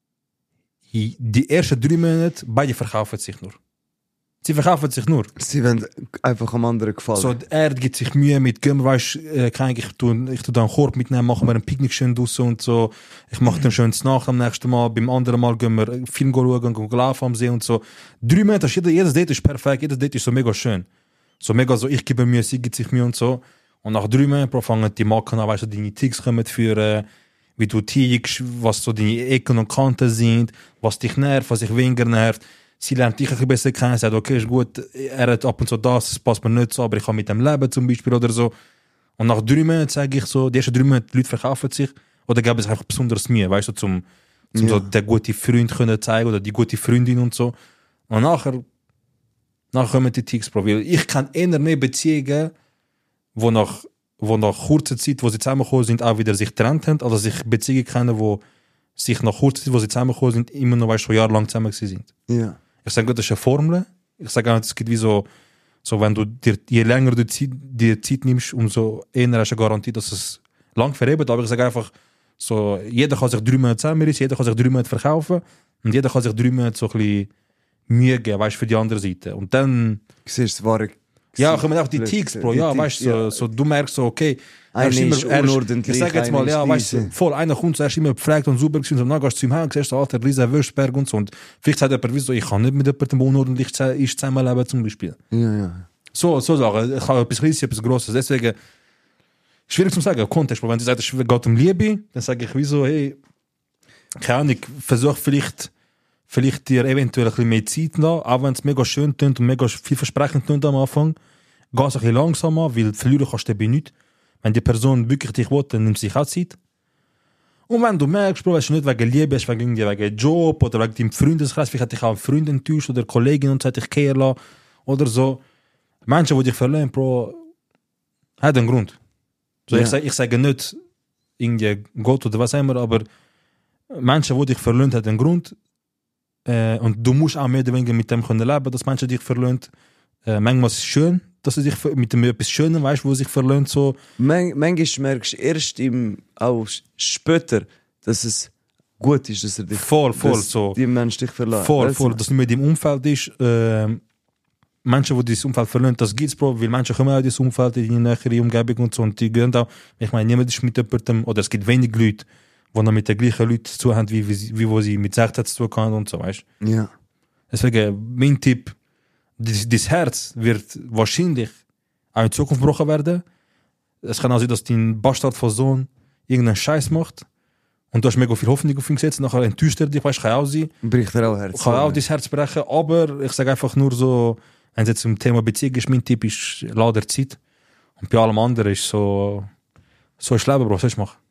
Speaker 4: die ersten 3 Monate, beide verkaufen sich nur. Sie verkaufen sich nur.
Speaker 8: Sie wollen einfach am anderen gefallen.
Speaker 4: So, er gibt sich Mühe mit Gummi, weißt ich tu da einen Korb mitnehmen, machen wir ein Picknick schön draussen und so. Ich mache dann schön Nacht am nächsten Mal, beim anderen Mal gehen wir Film schauen, gehen laufen am See und so. 3 Monate, jedes Date ist perfekt, jedes Date ist so mega schön. So mega so, ich gebe Mühe, sie gibt sich Mühe und so. Und nach 3 Monaten fangen die Marken an, weißt du, deine Ticks kommen führen, wie du tickst, was so deine Ecken und Kanten sind, was dich nervt, was dich weniger nervt. Sie lernt dich ein bisschen besser kennen, sagt, okay, ist gut, er hat ab und zu das passt mir nicht so, aber ich kann mit dem leben zum Beispiel oder so. Und nach 3 Monaten sage ich so, die ersten 3 Monate, die Leute verkaufen sich, oder geben es einfach besonders Mühe, weißt du, zum so den guten Freund können zeigen oder die gute Freundin und so. Und nachher kommen die Ticks, Bro. Ich kann eher mehr Beziehungen, wo nach kurzer Zeit, wo sie zusammengekommen sind, auch wieder sich getrennt haben, als ich Beziehungen kenne, wo sich nach kurzer Zeit, wo sie zusammengekommen sind, immer noch, weißt du, jahrelang zusammen sind.
Speaker 8: Ja.
Speaker 4: Ich sage, das ist eine Formel. Ich sage auch, es gibt wie so wenn du je länger du dir Zeit nimmst, umso eher hast du eine Garantie, dass es lang verhebt. Aber ich sage einfach, so, jeder kann sich 3 Monate zusammenreißen, jeder kann sich 3 Monate verkaufen und jeder kann sich 3 Monate so ein bisschen Mühe geben, weißt du, für die andere Seite. Und dann...
Speaker 8: Siehst du, wahre...
Speaker 4: Ja, kommen auch die Ticks, Bro. Ja, weißt du, so, du merkst so, okay,
Speaker 8: ist unordentlich.
Speaker 4: Ich sag jetzt mal, ja, weißt du, voll, einer kommt zuerst immer gepflegt und super gewesen, und dann gehst du zu ihm her und siehst, Alter, riesen Würstberg und so. Und vielleicht sagt jemand, wieso, ich kann nicht mit jemandem unordentlich zusammenleben, zum Beispiel.
Speaker 8: Ja.
Speaker 4: So Sachen. Ich habe etwas Riesiges, etwas Grosses. Deswegen, schwierig zu sagen, Kontext, wenn sie sagt, es geht um Liebe, dann sage ich, wieso, hey, keine Ahnung, versuch vielleicht dir eventuell ein bisschen mehr Zeit lassen, auch wenn es mega schön tönt und mega vielversprechend tönt am Anfang. Geh es ein bisschen langsamer, weil verlieren kannst du dabei nicht. Wenn die Person wirklich dich will, dann nimmt sich auch Zeit. Und wenn du merkst, Bro, es ist nicht wegen Liebe, es ist wegen Job oder wegen deinem Freundeskreis, vielleicht hat dich auch ein Freund enttäuscht oder eine Kollegin und hat dich kehren lassen oder so. Menschen, die dich verlieren, Bro, hat einen Grund. So, ja. Ich sage nicht irgendwie Gott oder was immer, aber Menschen, die dich verlieren, hat einen Grund. Und du musst auch mehr oder weniger mit dem können leben, dass Menschen dich verlieren. Manchmal ist es schön, dass du dich mit dem etwas Schönen weißt, wo sich verliert. So.
Speaker 8: Manchmal merkst du erst auch später, dass es gut ist, dass er dich
Speaker 4: voll so.
Speaker 8: Die Mensch dich verlässt.
Speaker 4: Voll, dass nicht mehr in deinem Umfeld ist. Menschen, die dieses Umfeld verlieren, das gibt es, Bro, weil Menschen kommen auch in dieses Umfeld, in die nähere Umgebung und so, und die gehen auch, ich meine, niemand ist mit jemandem, oder es gibt wenig Leute, die noch mit den gleichen Leuten zu haben, wie wo sie mit 16 zu tun haben und so, weißt du?
Speaker 8: Ja.
Speaker 4: Deswegen, mein Tipp, das Herz wird wahrscheinlich auch in Zukunft gebrochen werden. Es kann auch sein, dass dein Bastard von Sohn irgendeinen Scheiß macht und du hast mega viel Hoffnung auf ihn gesetzt, nachher enttäuscht er dich, weißt du, kann auch sein.
Speaker 8: Bricht er auch Herz.
Speaker 4: Kann auch dein Herz brechen, aber ich sage einfach nur so, wenn es jetzt zum Thema Beziehung ist, mein Tipp ist, lass dir Zeit. Und bei allem anderen ist so ist Leben, Bro, was soll ich machen?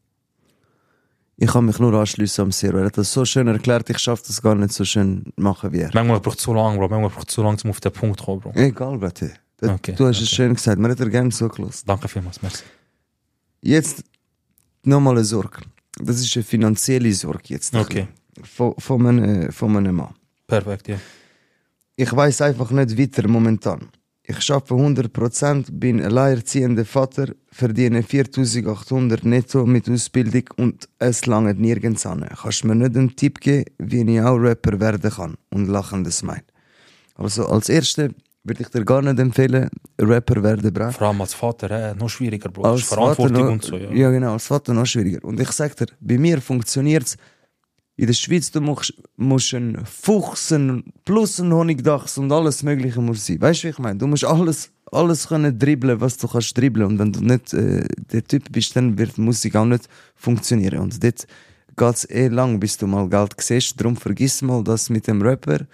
Speaker 8: Ich kann mich nur anschliessen am Zero. Er hat das so schön erklärt, ich schaffe das gar nicht so schön machen wie er.
Speaker 4: Manchmal braucht es so lange, Bro. Manchmal braucht es so lange, um auf den Punkt zu kommen, Bro.
Speaker 8: Egal, Bro.
Speaker 4: Okay,
Speaker 8: Du hast es schön gesagt, man hat dir gerne zugelassen.
Speaker 4: Danke vielmals, merci.
Speaker 8: Jetzt nochmal eine Sorge. Das ist eine finanzielle Sorge jetzt.
Speaker 4: Okay.
Speaker 8: Von einem Mann.
Speaker 4: Perfekt, ja.
Speaker 8: Ich weiß einfach nicht weiter momentan. Ich arbeite 100%, bin alleinerziehender Vater, verdiene 4'800 netto mit Ausbildung und es langt nirgends an. Kannst du mir nicht einen Tipp geben, wie ich auch Rapper werden kann? Und lachendes Smile. Also als Erste würde ich dir gar nicht empfehlen, Rapper werden, bra.
Speaker 4: Vor allem als Vater, noch schwieriger, Bro.
Speaker 8: Als
Speaker 4: Verantwortung
Speaker 8: Vater noch,
Speaker 4: und so, ja.
Speaker 8: Ja genau, als Vater noch schwieriger. Und ich sag dir, bei mir funktioniert es. In der Schweiz, du musst ein Fuchs, plus ein Honigdachs und alles Mögliche muss sein. Weißt du, wie ich meine? Du musst alles können dribbeln, was du kannst dribbeln. Und wenn du nicht der Typ bist, dann wird die Musik auch nicht funktionieren. Und dort geht es lang, bis du mal Geld siehst. Darum vergiss mal das mit dem Rappen.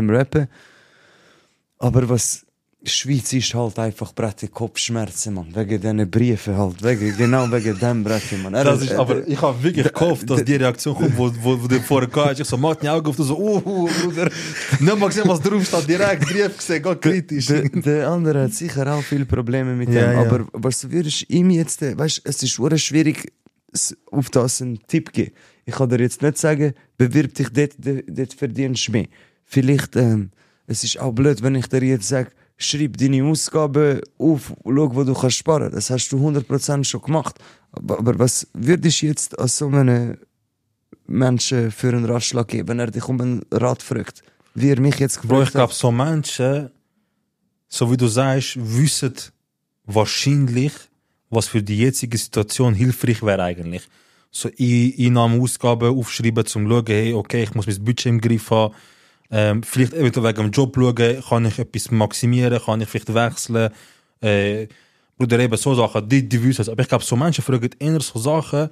Speaker 8: Aber was Schweiz ist halt einfach Brette Kopfschmerzen, man. Wegen diesen Briefen halt. Genau wegen dem Brette, man.
Speaker 4: Aber ich habe wirklich gehofft, dass die Reaktion kommt, wo du vorher gehst. Ich so, mach die Augen auf, du so, Bruder. Nicht mal gesehen, was drauf steht, direkt Brief gesehen, ganz kritisch.
Speaker 8: Der andere hat sicher auch viele Probleme mit dem.
Speaker 4: Ja.
Speaker 8: Aber was würdest du ihm jetzt, weißt, es ist sehr schwierig, auf das einen Tipp geben. Ich kann dir jetzt nicht sagen, bewirb dich dort verdienst du mehr. Vielleicht, es ist auch blöd, wenn ich dir jetzt sage, schreib deine Ausgaben auf, schau, wo du kannst sparen. Das hast du 100% schon gemacht. Aber was würdest du jetzt an so einem Menschen für einen Ratschlag geben, wenn er dich um einen Rat fragt? Wie er mich jetzt gefragt
Speaker 4: Bro, ich glaube, so Menschen, so wie du sagst, wissen wahrscheinlich, was für die jetzige Situation hilfreich wäre eigentlich. So Einnahmen, Ausgaben aufschreiben, zum schauen, hey, okay, ich muss mein Budget im Griff haben. Vielleicht eventuell wegen dem Job schauen, kann ich etwas maximieren, kann ich vielleicht wechseln. Bruder, eben so Sachen, die wissen es. Aber ich glaube, so Menschen fragen eher so Sachen,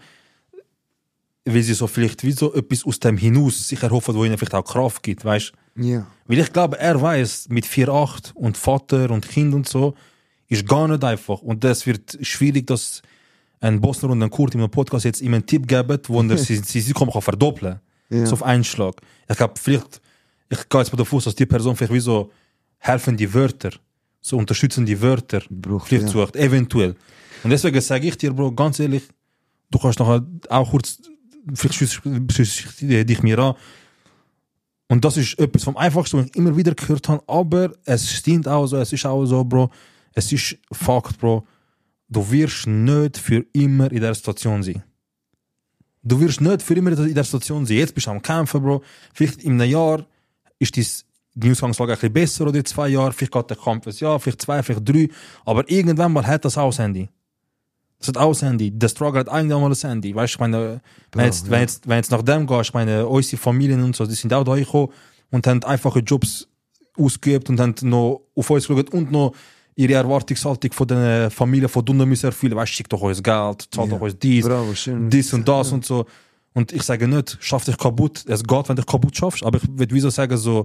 Speaker 4: weil sie so vielleicht wie so etwas aus dem hinaus sich erhoffen, wo ihnen vielleicht auch Kraft gibt, weißt du?
Speaker 8: Ja.
Speaker 4: Weil ich glaube, er weiß mit 4'8 und Vater und Kind und so, ist gar nicht einfach. Und das wird schwierig, dass ein Bosner und ein Kurt in einem Podcast jetzt ihm einen Tipp geben, wo er sie kann verdoppeln.
Speaker 8: Ja.
Speaker 4: So auf einen Schlag. Ich glaube, vielleicht, ich gehe jetzt mal davon aus, dass die Person vielleicht wie so helfende Wörter, so unterstützende Wörter vielleicht sucht, eventuell. Und deswegen sage ich dir, Bro, ganz ehrlich, du kannst nachher auch kurz, vielleicht schüsst dich mir an. Und das ist etwas vom Einfachsten, was ich immer wieder gehört habe, aber es stimmt auch so, es ist auch so, Bro, es ist Fakt, Bro, du wirst nicht für immer in der Situation sein. Du wirst nicht für immer in der Situation sein. Jetzt bist du am Kämpfen, Bro. Vielleicht in einem Jahr ist die Ausgangslage ein bisschen besser oder in 2 Jahren. Vielleicht geht der Kampf ein Jahr, vielleicht 2, vielleicht 3. Aber irgendwann mal hat das auch das Handy. Das hat auch das Handy. Der Struggle hat irgendwann mal das Handy. Weißt du, ich meine, wenn jetzt nach dem gehst, ich meine, unsere Familien und so, die sind auch da gekommen und haben einfache Jobs ausgeübt und haben noch auf uns geschaut und noch ihre Erwartungshaltung von den Familien von unten müssen erfüllen. Weißt du, schickt doch uns Geld, zahlt doch uns dies, dies und das und so. Und ich sage nicht, schaff dich kaputt. Es geht, wenn du dich kaputt schaffst. Aber ich würde wieso sagen, so,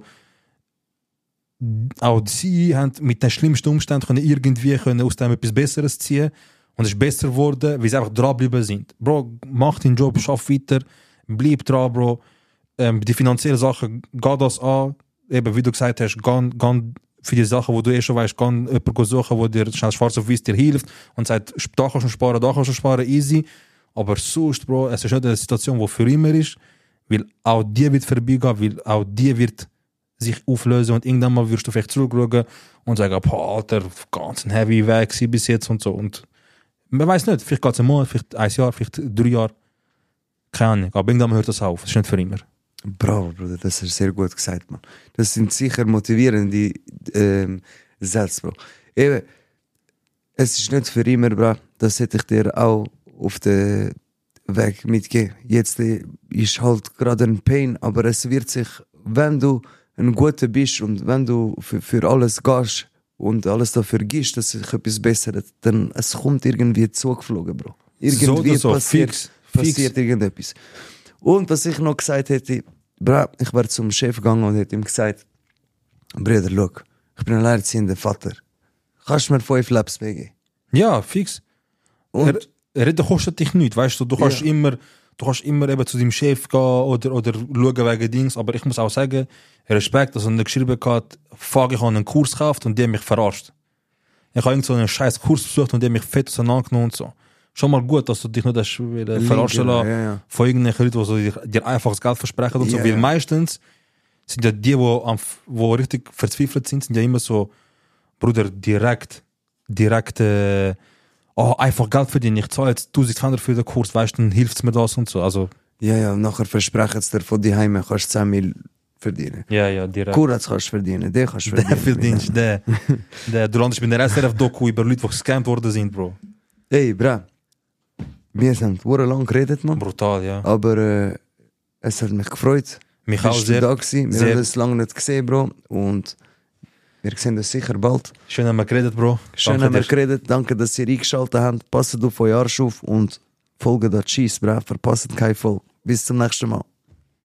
Speaker 4: auch sie haben mit den schlimmsten Umständen können irgendwie aus dem etwas Besseres ziehen. Und es ist besser geworden, weil sie einfach dranbleiben sind. Bro, mach deinen Job, schaff weiter, bleib dran, Bro. Die finanziellen Sachen, geh das an. Eben, wie du gesagt hast, geh für die Sachen, wo du schon weißt, geh jemanden suchen, wo dir schnell schwarz auf weiß dir hilft und sagt, da kannst du sparen, easy. Aber sonst, Bro, es ist nicht eine Situation, die für immer ist, weil auch die wird vorbeigehen, weil auch die wird sich auflösen und irgendwann mal wirst du vielleicht zurückschauen und sagen, boah, Alter, ganz ein heavy Weg bis jetzt und so. Und man weiß nicht, vielleicht geht es einen Monat, vielleicht 1 Jahr, vielleicht 3 Jahre. Keine Ahnung, aber irgendwann hört das auf. Es ist nicht für immer.
Speaker 8: Bravo, Bruder, das ist sehr gut gesagt, man. Das sind sicher motivierende Sätze, Bro. Eben, es ist nicht für immer, Bro. Das hätte ich dir auch auf den Weg mitgegeben. Jetzt ist halt gerade ein Pain, aber es wird sich, wenn du ein Guter bist und wenn du für alles gehst und alles dafür gibst, dass sich etwas bessert, dann es kommt irgendwie zugeflogen, Bro. Irgendwie
Speaker 4: so,
Speaker 8: passiert irgendetwas. Und was ich noch gesagt hätte, Bro, ich wäre zum Chef gegangen und hätte ihm gesagt, Bruder, schau, ich bin ein alleinerziehender Vater. Kannst du mir 5 Labs geben?
Speaker 4: Ja, fix.
Speaker 8: Und
Speaker 4: Reden kostet dich nicht, weißt du, du kannst immer eben zu deinem Chef gehen oder schauen wegen Dings, aber ich muss auch sagen, Respekt, dass er geschrieben hat, fuck, ich habe einen Kurs gekauft und die haben mich verarscht. Ich habe irgend so einen scheiß Kurs besucht und die haben mich fett auseinandergenommen und so. Schon mal gut, dass du dich nicht verarschen lässt von irgendwelchen Leuten, die so dir einfaches Geld versprechen und so. Weil meistens sind ja die, wo richtig verzweifelt sind ja immer so, Bruder, direkt einfach Geld verdienen. Ich zahle jetzt 1.200 für den Kurs, weißt du, dann hilft es mir das und so. Also,
Speaker 8: Ja, nachher versprechen sie dir von die Heime, kannst 10 Mil verdienen.
Speaker 4: Ja, direkt.
Speaker 8: Kuratz kannst du verdienen, den kannst du verdienen.
Speaker 4: Der verdienst, der. Du landest bei der SRF-Doku über Leute, die gescampt worden sind, Bro.
Speaker 8: Ey, bra. Wir sind sehr lang geredet, man.
Speaker 4: Brutal, ja.
Speaker 8: Aber es hat mich gefreut.
Speaker 4: Mich auch sehr.
Speaker 8: Da gewesen. Wir haben es lange nicht gesehen, Bro. Und wir sehen uns sicher bald.
Speaker 4: Schön haben wir geredet, Bro.
Speaker 8: Schön haben wir geredet. Danke, dass ihr eingeschaltet habt. Passt auf euch Arsch auf und folgt da Cheese, bra. Verpasst keine Folge. Bis zum nächsten Mal.